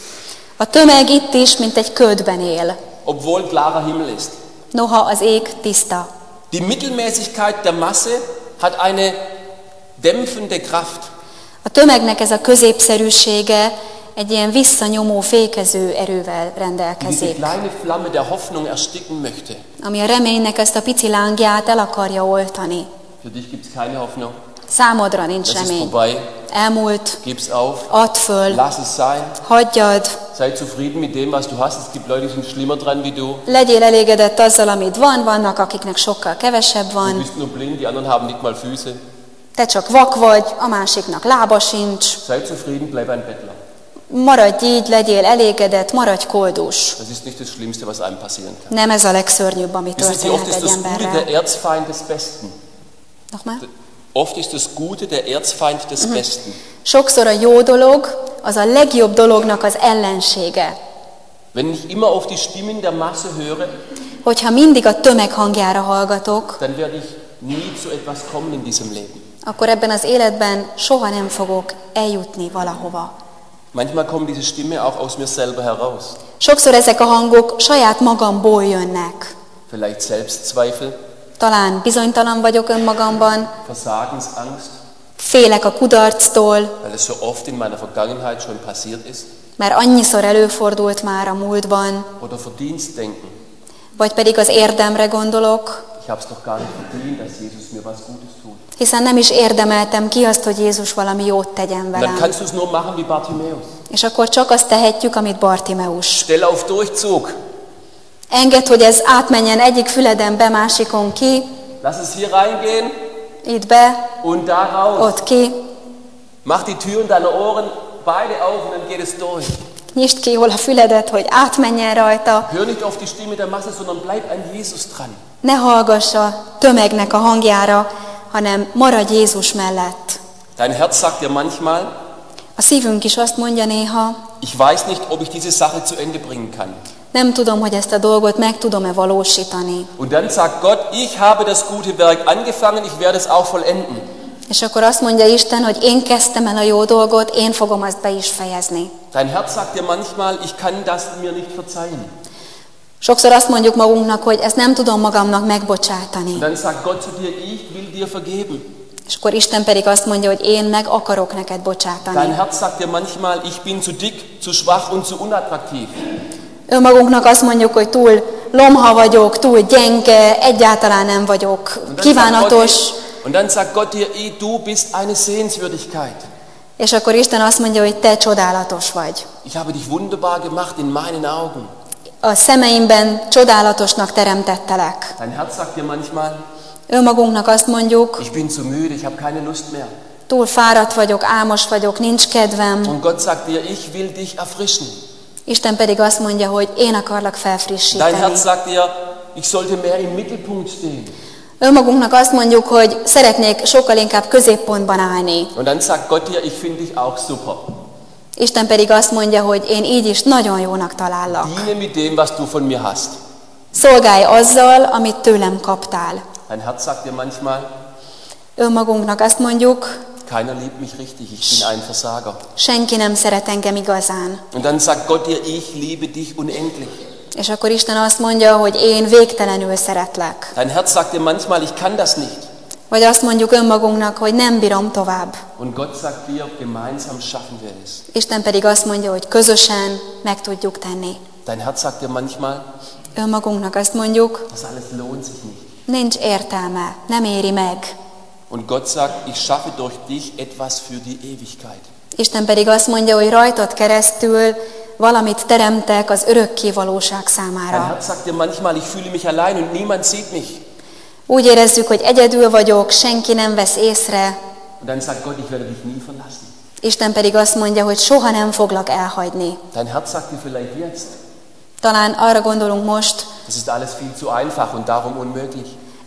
A tömeg itt is, mint egy ködben él, obwohl klarer Himmel ist. noha az ég tiszta. Die Mittelmäßigkeit der Masse hat eine dämpfende Kraft. A tömegnek ez a középszerűsége egy ilyen visszanyomó, fékező erővel Die diese rendelkezik, kleine Flamme der Hoffnung ersticken möchte. ami a reménynek ezt a pici lángját el akarja oltani. Für dich gibt es keine Hoffnung. Számodra nincs Es ist remény. vorbei. Elmúlt, Gib's auf. add föl, Lass es sein. hagyjad, Sei zufrieden mit dem, was du hast. Es gibt Leute, die sind schlimmer dran wie du. legyél elégedett azzal, amit van, vannak, akiknek sokkal kevesebb Du van, bist nur blind, die anderen haben nicht mal Füße. te csak vak vagy, a másiknak lába sincs, Sei zufrieden, bleib ein Bettler. maradj így, legyél elégedett, maradj koldus. Das ist nicht das Schlimmste, was einem passieren kann. Nem ez a legszörnyűbb, ami Wissen Sie, oft történhet ist egy das Gute emberrel. der Erzfeind des Besten. Nochmal? Oft ist das Gute der Erzfeind des Besten. Sokszor a jó dolog az a legjobb dolognak az ellensége. Wenn ich immer auf die Stimmen der Masse höre, Hogyha mindig a tömeg hangjára hallgatok, dann werde ich nie zu etwas kommen in diesem Leben. akkor ebben az életben soha nem fogok eljutni valahova. Manchmal kommt diese Stimme auch aus mir selber heraus. Sokszor ezek a hangok saját magamból jönnek. Vielleicht Selbstzweifel, Talán bizonytalan vagyok önmagamban, Versagensangst, félek a kudarctól, weil es so oft in meiner Vergangenheit schon passiert ist. mert annyiszor előfordult már a múltban, Oder Verdienstdenken. vagy pedig az érdemre gondolok, Ich habe es doch gar nicht verdient, dass Jesus mir was Gutes tut. hiszen nem is érdemeltem ki azt, hogy Jézus valami jót tegyen Und dann velem. kannst du es nur machen wie Bartimäus. És akkor csak azt tehetjük, amit Bartimeus. Stell auf Durchzug. Engedd, hogy ez átmenjen egyik füleden be, másikon ki, Lass es hier reingehen itt be, und da raus. ott ki. Mach die Türen deiner Ohren beide auf und dann geht es durch. Nyisd ki jól a füledet, hogy átmenjen rajta. Hör nicht auf die Stimme der Masse, sondern bleib an Jesus dran. Ne hallgass a tömegnek a hangjára, hanem maradj Jézus mellett. Dein Herz sagt dir manchmal, A szívünk is azt mondja néha, ich weiß nicht, ob ich diese Sache zu Ende bringen kann. nem tudom, hogy ezt a dolgot meg tudom-e valósítani. Und dann sagt Gott, ich habe das gute Werk angefangen, ich werde es auch vollenden. És akkor azt mondja Isten, hogy én kezdtem el a jó dolgot, én fogom azt be is fejezni. Dein Herz sagt dir manchmal, ich kann das mir nicht verzeihen. Sokszor azt mondjuk magunknak, hogy ezt nem tudom magamnak megbocsátani. Und dann sagt Gott zu dir, ich will dir vergeben. És akkor Isten pedig azt mondja, hogy én meg akarok neked Dein bocsátani. Herz sagt dir manchmal, ich bin zu dick, zu schwach und zu unattraktiv. Önmagunknak azt mondjuk, hogy túl lomha vagyok, túl gyenge, egyáltalán nem vagyok Und dann sagt kívánatos. Gott dir, und dann sagt Gott dir, eh, du bist eine Sehenswürdigkeit. És akkor Isten azt mondja, hogy te csodálatos vagy. Ich habe dich wunderbar gemacht in meinen Augen. A szemeimben csodálatosnak teremtettelek. Dein Herz sagt dir manchmal, Önmagunknak azt mondjuk, ich bin zu müde, ich habe keine Lust mehr. túl fáradt vagyok, álmos vagyok, nincs kedvem. Und Gott sagt dir, ich will dich erfrischen. Isten pedig azt mondja, hogy én akarlak Dein felfrissíteni. Herz sagt dir, ich sollte mehr im Mittelpunkt stehen. Önmagunknak azt mondjuk, hogy szeretnék sokkal inkább középpontban állni. Und dann sagt Gott dir, ich finde dich auch super. Isten pedig azt mondja, hogy én így is nagyon jónak talállak. Diene mit dem, was du von mir hast. Szolgálj azzal, amit tőlem kaptál. Dein Herz sagt dir manchmal, Önmagunknak azt mondjuk, keiner liebt mich richtig, ich bin ein Versager. senki nem szeret engem igazán. Und dann sagt Gott dir, ich liebe dich unendlich. És akkor Isten azt mondja, hogy én végtelenül szeretlek. Dein Herz sagt dir manchmal, ich kann das nicht. Vagy azt mondjuk önmagunknak, hogy nem bírom tovább. Und Gott sagt dir, gemeinsam schaffen wir es. Isten pedig azt mondja, hogy közösen meg tudjuk tenni. Dein Herz sagt dir manchmal, Önmagunknak azt mondjuk, das alles lohnt sich nicht. nincs értelme, nem éri meg. Und Gott sagt, ich schaffe durch dich etwas für die Ewigkeit. Isten pedig azt mondja, hogy rajtad keresztül valamit teremtek az örökké valóság Dein számára. Herz sagt dir manchmal, ich fühle mich allein und niemand sieht mich. Úgy érezzük, hogy egyedül vagyok, senki nem vesz észre. Und dann sagt Gott, ich werde dich nie verlassen. Isten pedig azt mondja, hogy soha nem foglak elhagyni. Dein Herz sagt dir vielleicht jetzt, Talán arra gondolunk most, das ist alles viel zu einfach und darum unmöglich.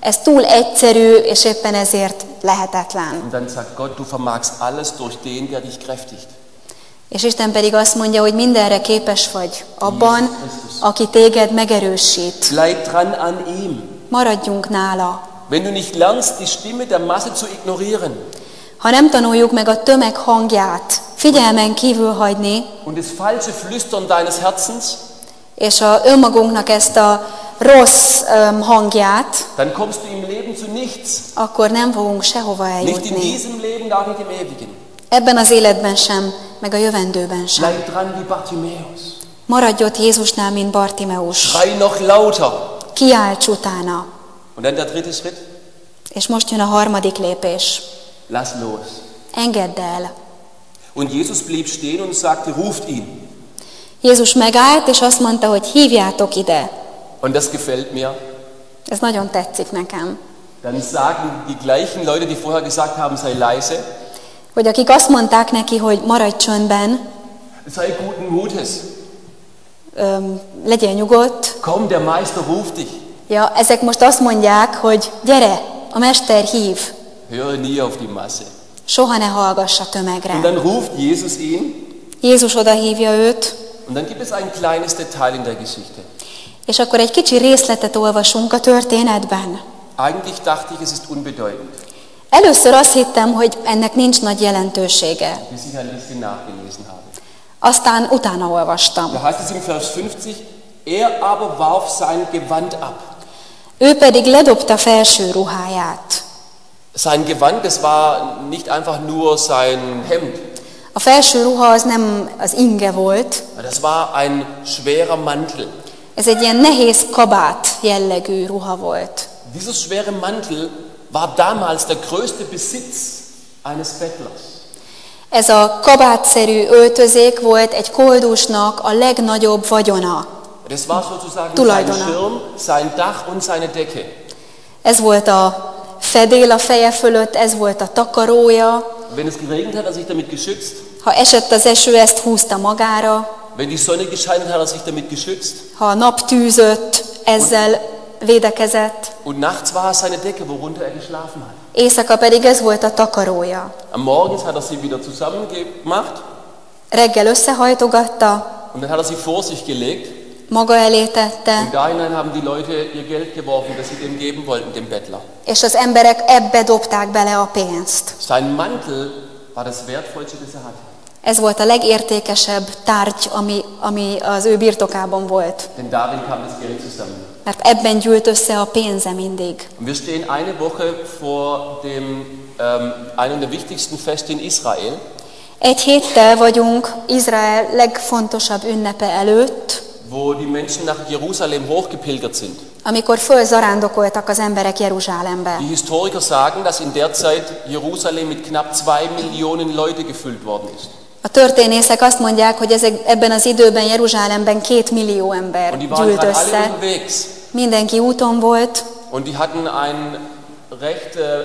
Ez túl egyszerű, és éppen ezért lehetetlen. Und dann sagt Gott, du vermagst alles durch den, der dich kräftigt. És Isten pedig azt mondja, hogy mindenre képes vagy abban, aki téged megerősít. Bleib dran an ihm. Maradjunk nála. Wenn du nicht lernst, die Stimme der Masse zu ignorieren Ha nem tanuljuk meg a tömeg hangját figyelmen kívül hagyni, und das falsche Flüstern deines Herzens, és a önmagunknak ezt a rossz um, hangját, dann kommst du im Leben zu nichts. akkor nem fogunk sehova Nicht in eljutni. diesem Leben, gar nicht im ewigen. Ebben az életben sem, meg a jövendőben sem. Bleib dran wie Bartimäus. Maradj ott Jézusnál, mint Bartimeus. Schrei noch lauter. Kiálts utána. Und dann der dritte Schritt. És most jön a harmadik lépés. Lass los. Engedd el. Und Jesus blieb stehen und sagte, ruft ihn. Jézus megállt, és azt mondta, hogy hívjátok ide. Und das gefällt mir. Ez nagyon tetszik nekem. Dann sagen die gleichen Leute, die vorher gesagt haben, sei leise, Hogy akik azt mondták neki, hogy maradj csöndben, sei guten Mutes. öm, legyél nyugodt. Komm, der Meister ruft dich. Ja, ezek most azt mondják, hogy gyere, a mester hív. Höre nie auf die Masse. Soha ne hallgass a tömegre. Und dann ruft Jesus ihn. Jézus oda hívja őt, Und dann gibt es ein kleines Detail in der Geschichte. és akkor egy kicsi részletet olvasunk a történetben. Eigentlich dachte ich, es ist unbedeutend, Először azt hittem, hogy ennek nincs nagy jelentősége. bis ich ein bisschen nachgelesen habe. Aztán utána olvastam. Da heißt es im Vers fünfzig, er aber warf sein Gewand ab. Ő pedig ledobta felső ruháját. Sein Gewand, das war nicht einfach nur sein Hemd, A felső ruha az nem az inge volt, das war ein schwerer Mantel. ez egy ilyen nehéz kabát jellegű ruha volt. Dieser schwere Mantel war damals der größte Besitz eines Bettlers. Ez a kabátszerű öltözék volt egy koldusnak a legnagyobb vagyona. Das war sozusagen sein Tulajdona. Schirm, sein Dach und seine Decke. Ez volt a fedél a feje fölött, ez volt a takarója. Wenn es geregnet hat, hat er sich damit geschützt. Ha esett az eső, ezt húzta magára. Wenn die Sonne gescheint hat, hat er sich damit geschützt. Ha a nap tűzött, ezzel védekezett. Und nachts war es seine Decke, worunter er geschlafen hat. Éjszaka pedig ez volt a takarója. Am Morgens hat er sie wieder zusammengemacht Reggel összehajtogatta, und dann hat er sie vor sich gelegt. maga elé tette, Und da hinein haben die Leute ihr Geld geworfen, das sie dem geben wollten, dem Bettler. és az emberek ebbe dobták bele a pénzt. Sein Mantel war das Wertvollste, das er hatte. Ez volt a legértékesebb tárgy, ami, ami az ő birtokában volt. Denn darin kam das Geld zusammen. Mert ebben gyűlt össze a pénze mindig. Und wir stehen eine Woche vor dem, ähm, einem der wichtigsten Feste in Israel. Egy héttel vagyunk Izrael legfontosabb ünnepe előtt, wo die Menschen nach Jerusalem hochgepilgert sind. amikor fölzarándokoltak az emberek Jeruzsálembe. Die Historiker sagen, dass in der Zeit Jerusalem mit knapp zwei Millionen Leute gefüllt worden ist. A történészek azt mondják, hogy ezek, ebben az időben Jeruzsálemben két millió ember Und die waren gyűlt gerade alle össze. unterwegs. Mindenki úton volt, Und die hatten ein recht äh,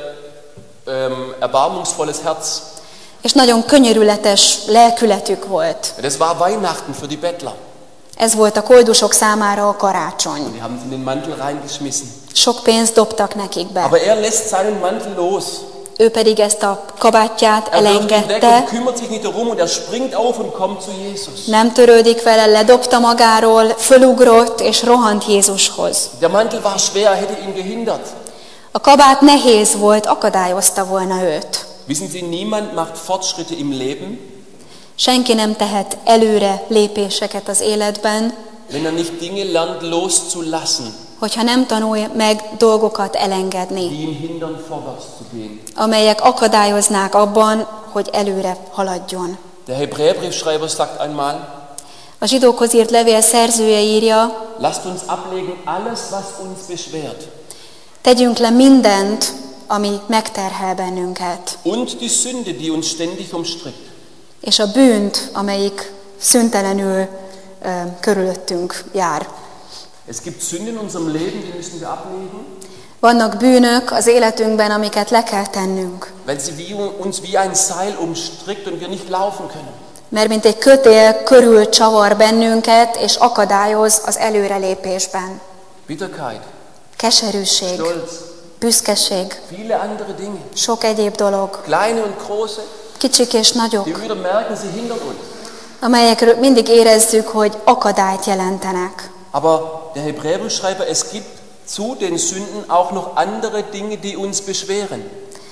ähm, erbarmungsvolles Herz. és nagyon könyörületes lelkületük volt. Das war Weihnachten für die Bettler. Ez volt a koldusok számára a karácsony. Die haben sie in den Mantel reingeschmissen. Sok pénzt dobtak nekik be. Aber er lässt seinen Mantel los. Ő pedig ezt a kabátját Er wirft ihn weg und elengedte, kümmert sich nicht darum und er springt auf und kommt zu Jesus. nem törődik vele, ledobta magáról, fölugrott és rohant Jézushoz. Der Mantel war schwer, hätte ihn gehindert. A kabát nehéz volt, akadályozta volna őt. Wissen Sie, niemand macht Fortschritte im Leben, Senki nem tehet előre lépéseket az életben, wenn er nicht Dinge lernt loszulassen, hogyha nem tanul meg dolgokat elengedni, die ihn hindern, vorwärts zu gehen. amelyek akadályoznák abban, hogy előre haladjon. Der Hebräerbriefschreiber sagt einmal, A zsidókhoz írt levél szerzője írja, lasst uns ablegen alles, was uns beschwert, tegyünk le mindent, ami megterhel bennünket, und die Sünde, die uns ständig umstrickt. és a bűnt, amelyik szüntelenül ö, körülöttünk jár. Es gibt Sünden in unserem Leben, die müssen wir ablegen, Vannak bűnök az életünkben, amiket le kell tennünk, weil sie wie, uns wie ein Seil umstrickt und wir nicht laufen können. mert mint egy kötél körül csavar bennünket, és akadályoz az előrelépésben. Bitterkeit, Keserűség, Stolz, büszkeség, viele andere Dinge, sok egyéb dolog, kleine und große, kicsik és die nagyok, wieder merken, sie hindern uns. amelyekről mindig érezzük, hogy akadályt jelentenek. Aber der Hebräerbriefschreiber, es gibt zu den Sünden auch noch andere Dinge, die uns beschweren.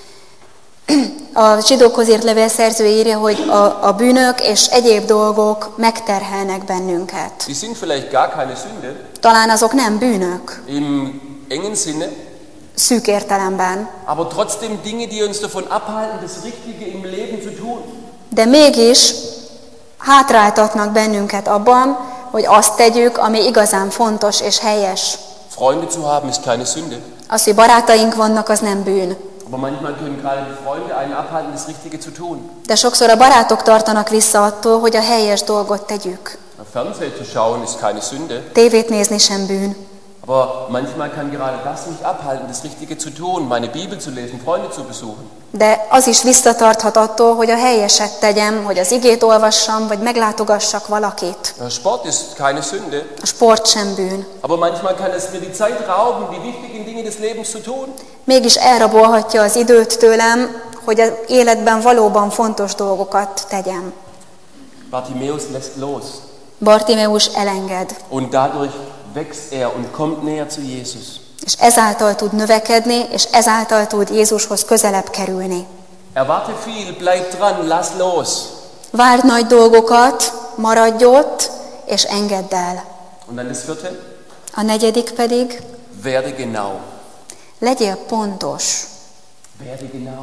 A zsidókhoz írt levél szerzője írja, hogy a, a bűnök és egyéb dolgok megterhelnek bennünket. Die sind vielleicht gar keine Sünde, Talán azok nem bűnök, im engen Sinne, szűk értelemben, aber trotzdem Dinge, die uns davon abhalten, das Richtige im Leben zu tun. de mégis hátráltatnak bennünket abban, hogy azt tegyük, ami igazán fontos és helyes. Freunde zu haben ist keine Sünde, Az, hogy barátaink vannak, az nem bűn. aber manchmal können gerade die Freunde einen abhalten, das Richtige zu tun. De sokszor a barátok tartanak vissza attól, hogy a helyes dolgot tegyük. Fernsehen zu schauen ist keine Sünde, Tévét nézni sem bűn. aber manchmal kann gerade das mich abhalten, das Richtige zu tun, meine Bibel zu lesen, Freunde zu besuchen. De az is visszatarthat attól, hogy a helyeset tegyem, hogy az igét olvassam, vagy meglátogassak valakit. Der Sport ist keine Sünde, A sport sem bűn. aber manchmal kann es mir die Zeit rauben, die wichtigen Dinge des Lebens zu tun. Mégis elrabolhatja az időt tőlem, hogy az életben valóban fontos dolgokat tegyem. Bartimäus lässt los Bartimeus elenged, und dadurch wächst er und kommt näher zu Jesus. és ezáltal tud növekedni, és ezáltal tud Jézushoz közelebb kerülni. Erwarte viel, bleib dran, lass los. Várd nagy dolgokat, maradj ott, és engedd el. Und dann das vierte, A negyedik pedig, werde genau. legyél pontos. Werde genau.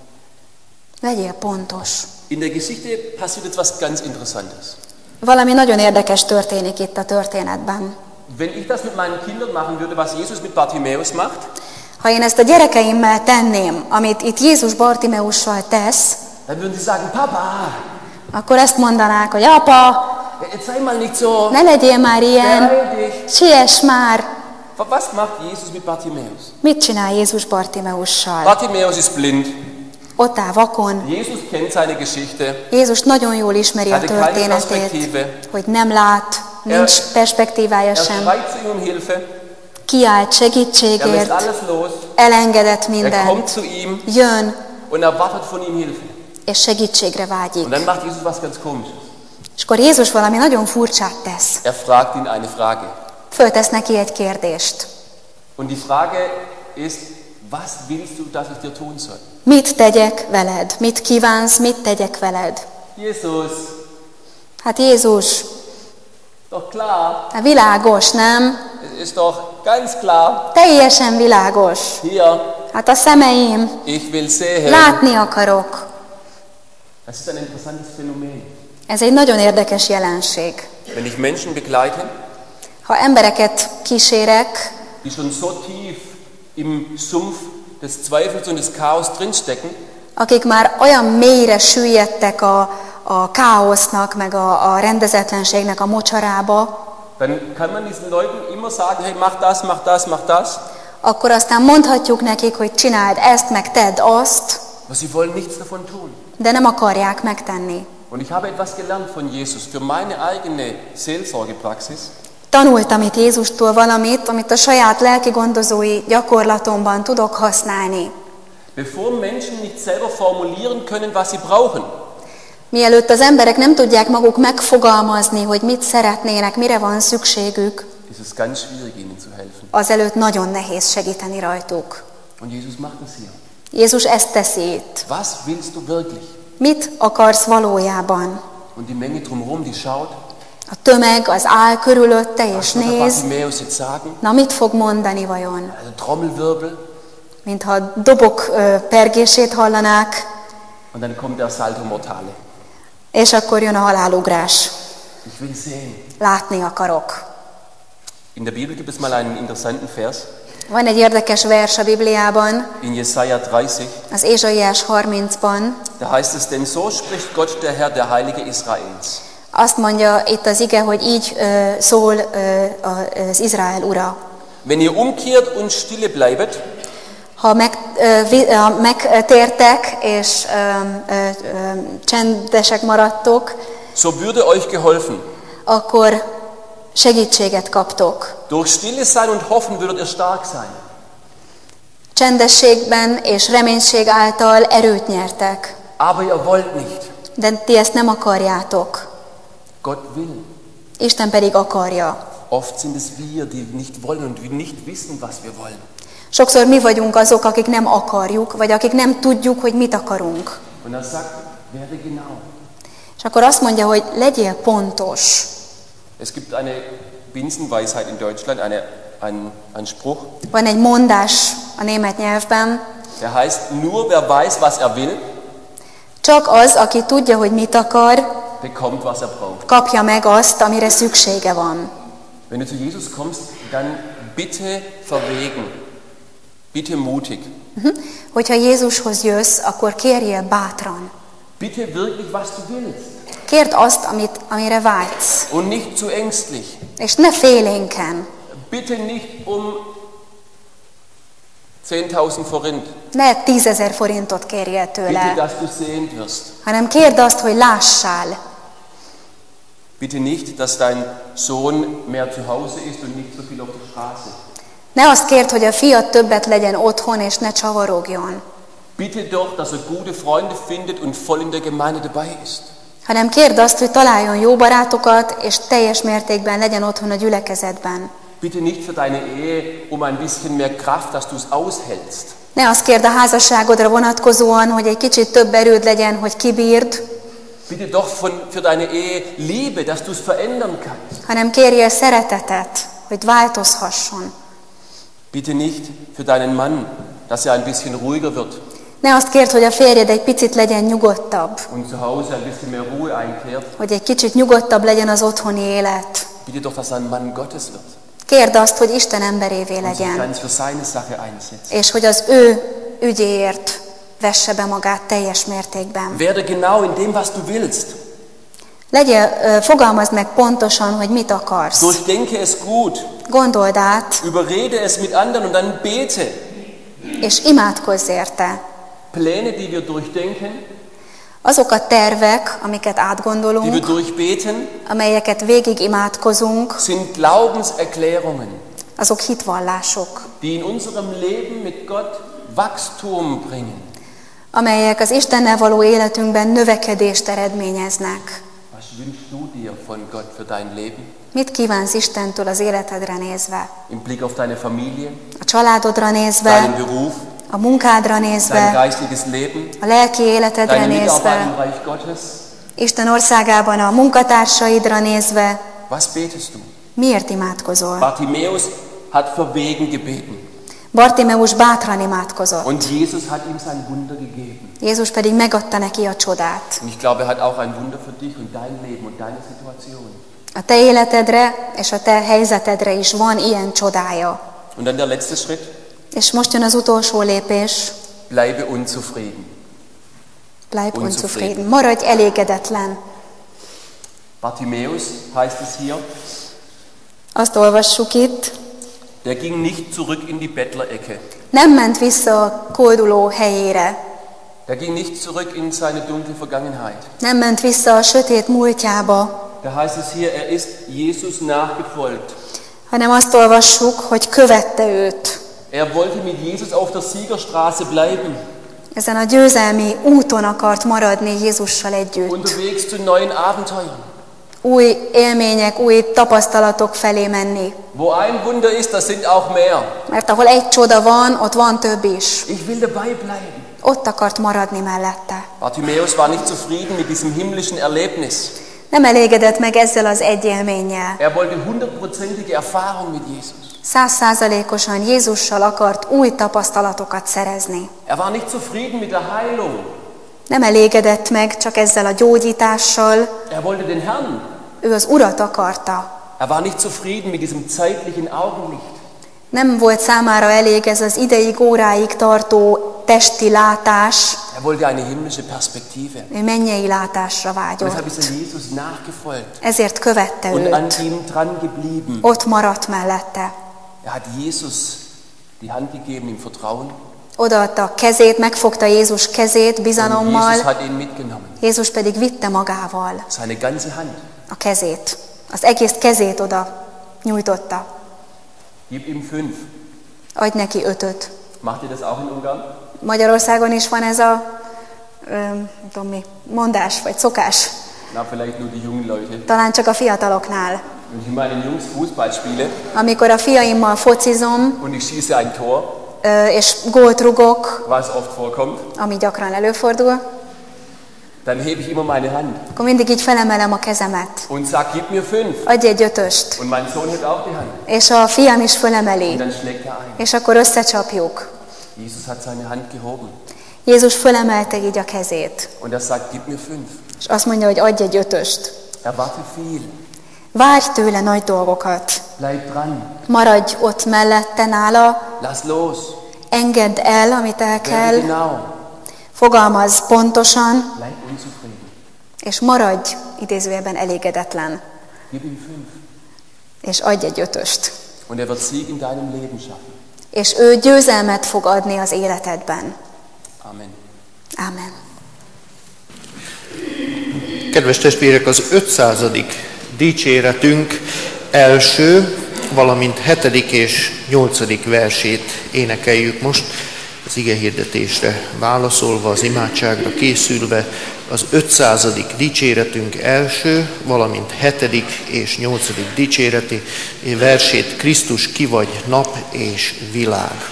Legyél pontos. In der Geschichte passiert etwas ganz Interessantes. Valami nagyon érdekes történik itt a történetben. Wenn ich das mit meinen Kindern machen würde, was Jesus mit Bartimäus macht, Ha én ezt a gyerekeimmel tenném, amit itt Jézus Bartimeussal tesz, dann würden sie sagen, Papa, akkor ezt mondanák, hogy apa, jetzt sei mal nicht so, ne legyél már ilyen, beeil dich. siess már. Was macht Jesus mit Bartimäus? Mit csinál Jézus Bartimeussal? Bartimäus ist blind. Ott áll vakon. Jesus kennt seine Geschichte. Jézus nagyon jól ismeri a Hatte keine történetét, Perspektive. hogy nem lát, nincs perspektívája Er sem. schreit zu ihm um Hilfe. Kiállt Er lässt segítségért, alles los. elengedett Er kommt mindent, zu ihm jön, und erwartet von ihm Hilfe. és segítségre vágyik. Und dann macht Jesus was ganz Komisches. És akkor Jézus valami nagyon furcsát tesz. Er fragt ihn eine Frage. Föltesz neki egy kérdést. Und die Frage ist, was willst du, dass ich dir tun soll? Mit tegyek veled? Mit kívánsz, mit tegyek veled? Jesus, Hát Jézus, doch klar, hát világos, nem? es ist doch ganz klar. Teljesen világos. Hier, Hát a szemeim, ich will sehen. látni akarok. Das ist ein interessantes Phänomen. Ez egy nagyon érdekes jelenség. Wenn ich Menschen begleite, Ha embereket kísérek, die schon so tief im Sumpf des Zweifels und des Chaos drinstecken, akik már olyan mélyre süllyedtek a, a káosznak, meg a, a rendezetlenségnek a mocsarába, dann kann man diesen Leuten immer sagen, hey, mach das, mach das, mach das. akkor aztán mondhatjuk nekik, hogy csináld ezt, meg tedd azt, Aber sie wollen nichts davon tun. de nem akarják megtenni. Und ich habe etwas gelernt von Jesus für meine eigene Seelsorgepraxis. Tanultam itt Jézustól valamit, amit a saját lelki gondozói gyakorlatomban tudok használni. Bevor Menschen nicht selber formulieren können, was sie brauchen, Mielőtt az emberek nem tudják maguk megfogalmazni, hogy mit szeretnének, mire van szükségük, ist es ganz schwierig, ihnen zu helfen. azelőtt nagyon nehéz segíteni rajtuk. Und Jesus macht es hier. Jézus ezt teszi itt. Was willst du wirklich? Mit akarsz valójában? Und die Menge drumherum, die schaut, A tömeg az áll körülötte és was wird der néz, Bartimäus jetzt sagen? na mit fog mondani vajon? Also Trommelwirbel. Mintha a dobok ö, pergését hallanák, Und dann kommt der Salto Mortale. és akkor jön a halálugrás. Ich will sehen. Látni akarok. In der Bibel gibt es mal einen interessanten Vers. Van egy érdekes vers a Bibliában, In Jesaja dreißig. az Ézsaiás harmincban. Da heißt es, denn so spricht Gott, der Herr, der Heilige Israels. Azt mondja itt az ige, hogy így ö, szól ö, az Izrael ura. Wenn ihr umkehrt und stille bleibet, Ha meg, ö, vi, ö, megtértek és ö, ö, ö, csendesek maradtok, so würde euch geholfen. akkor segítséget kaptok. Durch stille sein und hoffen würdet ihr stark sein. Csendességben és reménység által erőt nyertek. Aber ihr wollt nicht. De ti ezt nem akarjátok. Gott will. Isten pedig akarja. Oft sind es wir, die nicht wollen und wir nicht wissen, was wir wollen. Sokszor mi vagyunk azok, akik nem akarjuk, vagy akik nem tudjuk, hogy mit akarunk. Und er sagt, werde genau. És akkor azt mondja, hogy legyél pontos. Es gibt eine Binsenweisheit in Deutschland, eine, ein, ein Spruch. Van egy mondás a német nyelvben. Der heißt, nur wer weiß, was er will, Csak az, aki tudja, hogy mit akar, bekommt, was er braucht. kapja meg azt, amire szüksége van. Wenn du zu Jesus kommst, dann bitte verwegen, bitte mutig. Uh-huh. Hogyha Jézushoz jössz, akkor kérjél bátran. Bitte wirklich, was du willst. Kérd azt, amit, amire vágysz. Und nicht zu ängstlich. És ne félénken. Bitte nicht um zehntausend Forint. Ne tízezer forintot kérjél Bitte, tőle, dass du sehend wirst. hanem kérd azt, hogy lássál. Bitte nicht, dass dein Sohn mehr zu Hause ist und nicht so viel auf der Straße. Ne azt kérd, hogy a fiad többet legyen otthon, és ne csavarogjon. Bitte doch, dass er gute Freunde findet und voll in der Gemeinde dabei ist. Hanem kérd azt, hogy találjon jó barátokat, és teljes mértékben legyen otthon a gyülekezetben. Bitte nicht für deine Ehe um ein bisschen mehr Kraft, dass du es aushältst. Ne azt kérd a házasságodra vonatkozóan, hogy egy kicsit több erőd legyen, hogy kibírd, Bitte doch von, für deine Ehe Liebe, dass du es verändern kannst. hanem kérjél szeretetet, hogy változhasson. Bitte nicht für deinen Mann, dass er ein bisschen ruhiger wird Ne azt kérd, hogy a férjed egy picit legyen nyugodtabb, und zu Hause ein bisschen mehr Ruhe einkehrt. hogy egy kicsit nyugodtabb legyen az otthoni élet. Bitte doch, dass er ein Mann Gottes wird Kérd azt, hogy Isten emberévé und sich legyen, ganz für seine Sache einsetzt. és hogy az ő ügyéért vesse be magát teljes mértékben. Werde genau in dem, was du willst. Legyél, ö, fogalmazd meg pontosan, hogy mit akarsz. Durchdenke es gut. Gondold át, Überrede es mit anderen und dann bete. és imádkozz érte. Pläne, die wir durchdenken, Azok a tervek, amiket die wir átgondolunk, durchbeten, amelyeket végig imádkozunk, sind Glaubenserklärungen, azok hitvallások, die in unserem Leben mit Gott Wachstum bringen. amelyek az Istennel való életünkben növekedést eredményeznek. Was wünschst du dir von Gott für dein Leben? Mit kívánsz Istentől az életedre nézve? Im Blick auf deine Familie, A családodra deinen nézve, Beruf, a munkádra dein nézve, geistiges Leben, a lelki életedre deine Mitarbeit im nézve, Reich Gottes. Isten országában a munkatársaidra nézve. Was betest du? Miért imádkozol? Bartimäus hat verwegen gebeten Bartimeus bátran imádkozott. und Jesus hat ihm sein Wunder gegeben. Jézus pedig megadta neki a csodát. Und ich glaube, er hat auch ein Wunder für dich und dein Leben und deine Situation. A te életedre és a te helyzetedre is van ilyen csodája. Und dann der letzte Schritt. És most jön az utolsó lépés. Bleibe unzufrieden. Bleib Unzufrieden. unzufrieden. Maradj elégedetlen. Bartimäus heißt es hier, Azt olvassuk itt. der ging nicht zurück in die Bettlerecke. Nem ment vissza a kolduló helyére. Der ging nicht zurück in seine dunkle Vergangenheit. Nem ment vissza a sötét múltjába, Da heißt es hier, er ist Jesus nachgefolgt. hanem azt olvassuk, hogy követte őt. Er wollte mit Jesus auf der Siegerstraße bleiben, Ezen a győzelmi úton akart maradni Jézussal együtt. unterwegs zu neuen Abenteuern. Új élmények, új tapasztalatok felé menni. Wo ein Wunder ist, da sind auch mehr. Mert ahol egy csoda van, ott van több is. Ich will dabei bleiben. Ott akart maradni mellette. Bartimäus war nicht zufrieden mit diesem himmlischen Erlebnis. Nem elégedett meg ezzel az egy élménnyel. Er wollte hundertprozentige Erfahrung mit Jesus. Százszázalékosan Jézussal akart új tapasztalatokat szerezni. Er war nicht zufrieden mit der Heilung. Nem elégedett meg csak ezzel a gyógyítással, Er wollte den Herrn. ő az Urat akarta. Er war nicht zufrieden mit diesem zeitlichen Augenlicht. Nem volt számára elég ez az ideig, óráig tartó testi látás, Er wollte eine himmlische Perspektive. ő mennyei látásra Und deshalb vágyott. ist er Jesus nachgefolgt Ezért követte und an őt. ihm dran geblieben. Ott maradt mellette. Er hat Jesus die Hand gegeben im Vertrauen. Odaadta a kezét, megfogta Jézus kezét Und bizalommal, Jesus hat ihn mitgenommen. Jézus pedig vitte magával Seine ganze Hand. a kezét. Az egész kezét oda nyújtotta. Gib ihm fünf. Adj neki ötöt. Macht ihr das auch in Ungarn? Magyarországon is van ez a, ö, nem tudom mi, mondás vagy szokás. Na, vielleicht nur die jungen Leute. Talán csak a fiataloknál. Wenn ich mit meinen Jungs Fußball spiele Amikor a fiaimmal focizom, und ich schieße ein Tor, ö, és gólt rugok, was oft vorkommt, ami gyakran előfordul, dann hebe ich immer meine Hand akkor mindig így felemelem a kezemet. und sag, gib mir fünf. Adj egy ötöst. Und mein Sohn hebt auch die Hand. És a fiam is Und fölemeli. dann schlägt er ein. És akkor összecsapjuk. Jesus hat seine Hand gehoben. Jézus fölemelte így a kezét. Und er sagt, gib mir fünf. És azt mondja, hogy adj egy ötöst. Erwarte viel. Várj tőle nagy dolgokat. Bleib dran. Maradj ott mellette nála. Lass los. Engedd el, amit el Werde kell. genau. Fogalmazz pontosan. Bleib unzufrieden. És maradj idézőjelben elégedetlen. Gib ihm fünf. És adj egy ötöst. Und er wird Sieg in deinem Leben schaffen. És ő győzelmet fog adni az életedben. Amen. Ámen. Kedves testvérek, az ötszázadik dicséretünk első, valamint hetedik és nyolcadik versét énekeljük most, az igehirdetésre válaszolva, az imádságra készülve, az ötszázadik dicséretünk első, valamint hetedik és nyolcadik dicséreti versét, Krisztus ki vagy nap és világ.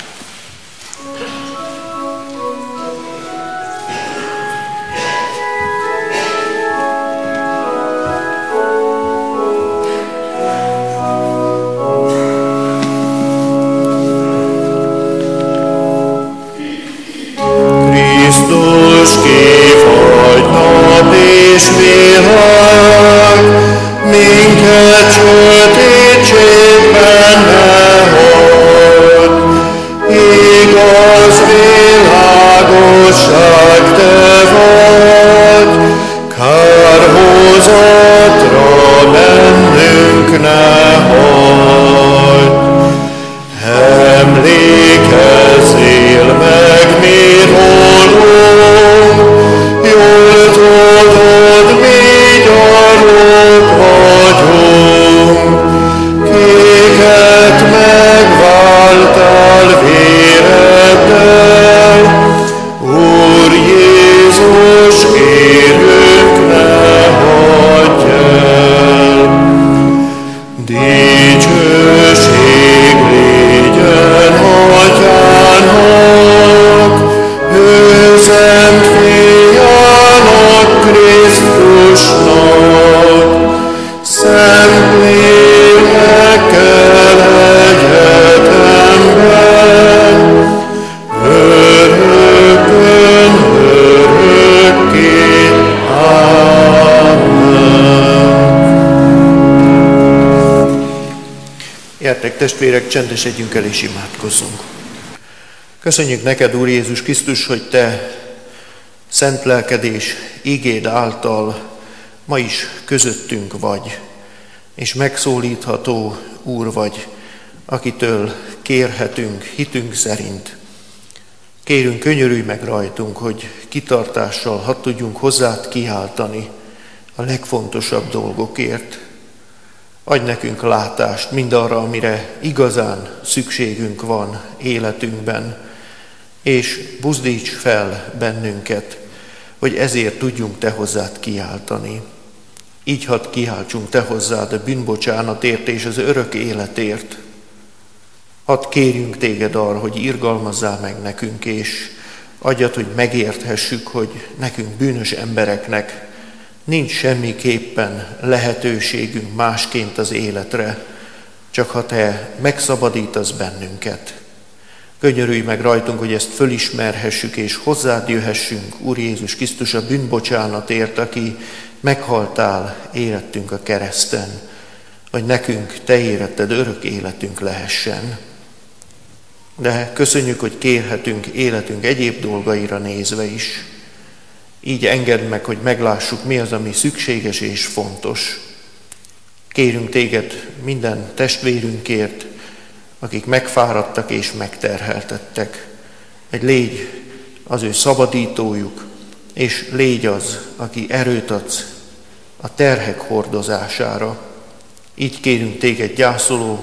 Minket sötétségben ne hagy, igaz világosság te vagy, kárhozatra bennünk ne hagyd. Emlékezzél meg mi rólunk, jól tudod, mi gyarlók vagyunk, kiket megváltál véreddel. Úr Jézus, kérünk, ne hagyj el. Dicsőség legyen Atyának, ő szent fiának, Krisztusnak, szent lélekkel egyetemben, örökön örökké. Gyertek testvérek, csendesedjünk el és imádkozzunk. Köszönjük neked, Úr Jézus Krisztus, hogy te szent lelked és igéd által ma is közöttünk vagy, és megszólítható Úr vagy, akitől kérhetünk hitünk szerint. Kérünk, könyörülj meg rajtunk, hogy kitartással hadd tudjunk hozzád kiáltani a legfontosabb dolgokért. Adj nekünk látást mindarra, amire igazán szükségünk van életünkben, és buzdíts fel bennünket, hogy ezért tudjunk te hozzád kiáltani. Így hadd kiáltsunk te hozzád a bűnbocsánatért és az örök életért. Hadd kérjünk téged arra, hogy irgalmazzál meg nekünk, és adjad, hogy megérthessük, hogy nekünk bűnös embereknek nincs semmiképpen lehetőségünk másként az életre, csak ha te megszabadítasz bennünket. Könyörülj meg rajtunk, hogy ezt fölismerhessük, és hozzád jöhessünk, Úr Jézus Krisztus, a bűnbocsánatért, aki meghaltál érettünk a kereszten, hogy nekünk te éretted örök életünk lehessen. De köszönjük, hogy kérhetünk életünk egyéb dolgaira nézve is. Így engedd meg, hogy meglássuk, mi az, ami szükséges és fontos. Kérünk téged minden testvérünkért, akik megfáradtak és megterheltettek. Hogy légy az ő szabadítójuk, és légy az, aki erőt adsz a terhek hordozására. Így kérünk téged, gyászoló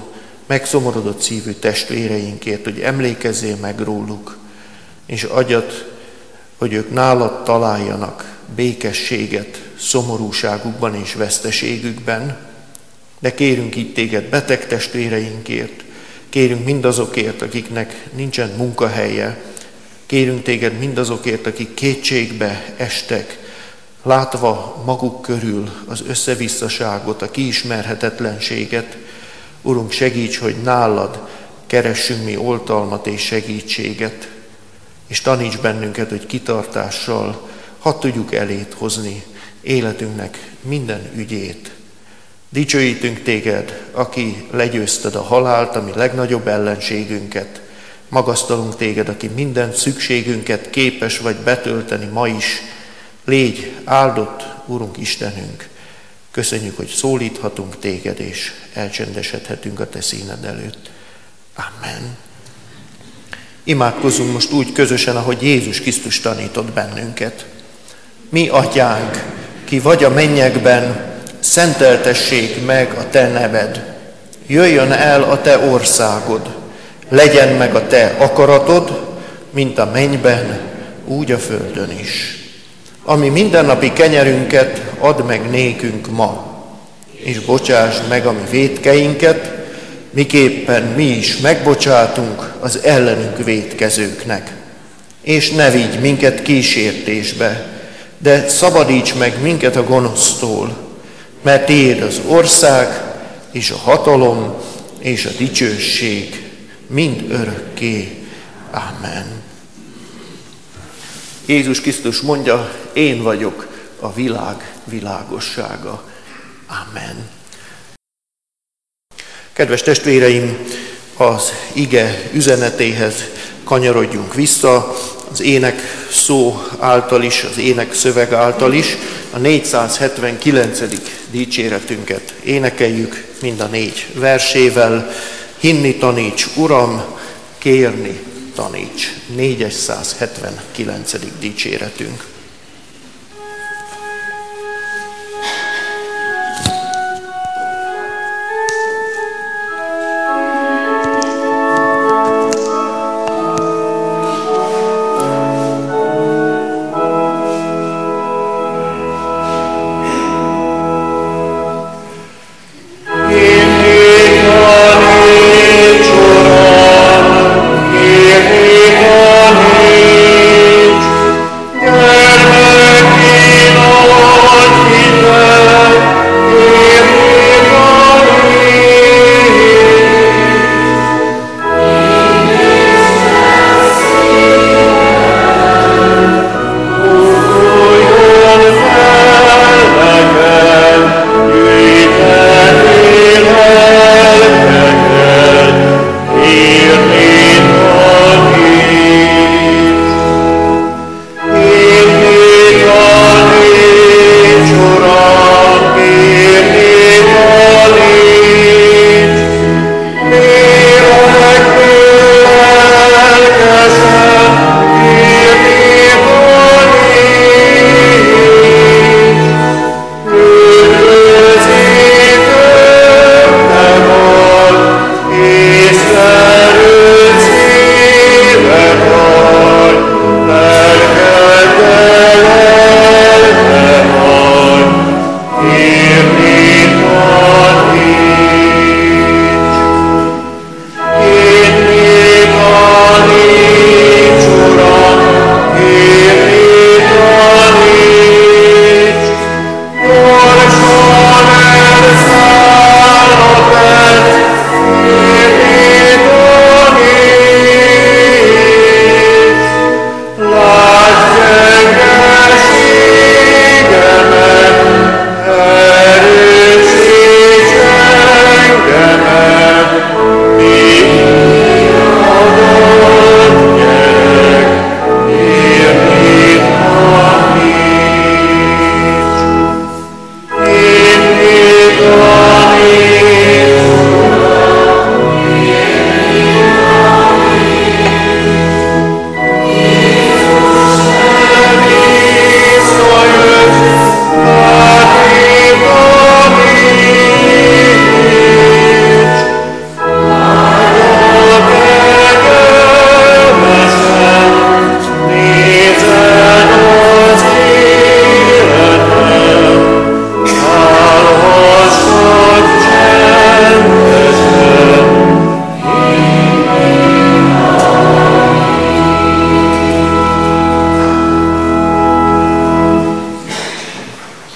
megszomorodott szívű testvéreinkért, hogy emlékezzél meg róluk, és adjad, hogy ők nálad találjanak békességet szomorúságukban és veszteségükben. De kérünk itt téged beteg testvéreinkért, kérünk mindazokért, akiknek nincsen munkahelye, kérünk téged mindazokért, akik kétségbe estek, látva maguk körül az összevisszaságot, a kiismerhetetlenséget. Urunk, segíts, hogy nálad keressünk mi oltalmat és segítséget, és taníts bennünket, hogy kitartással hadd tudjuk elét hozni életünknek minden ügyét. Dicsőítünk téged, aki legyőzted a halált, ami legnagyobb ellenségünket. Magasztalunk téged, aki minden szükségünket képes vagy betölteni ma is. Légy áldott, Urunk Istenünk! Köszönjük, hogy szólíthatunk téged, és elcsendesedhetünk a te színed előtt. Amen. Imádkozzunk most úgy közösen, ahogy Jézus Krisztus tanított bennünket. Mi, Atyánk, ki vagy a mennyekben, szenteltessék meg a te neved. Jöjjön el a te országod, legyen meg a te akaratod, mint a mennyben, úgy a földön is. Ami mindennapi kenyerünket add meg nékünk ma, és bocsásd meg a mi vétkeinket, miképpen mi is megbocsátunk az ellenünk vétkezőknek. És ne vigy minket kísértésbe, de szabadíts meg minket a gonosztól, mert tiéd az ország, és a hatalom, és a dicsőség mind örökké. Amen. Jézus Krisztus mondja, én vagyok a világ világossága. Amen. Kedves testvéreim, az ige üzenetéhez kanyarodjunk vissza, az ének szó által is, az ének szöveg által is, a négyszázhetvenkilencedik dicséretünket énekeljük mind a négy versével. Hinni taníts, Uram, kérni taníts. négyszázhetvenkilencedik dicséretünk.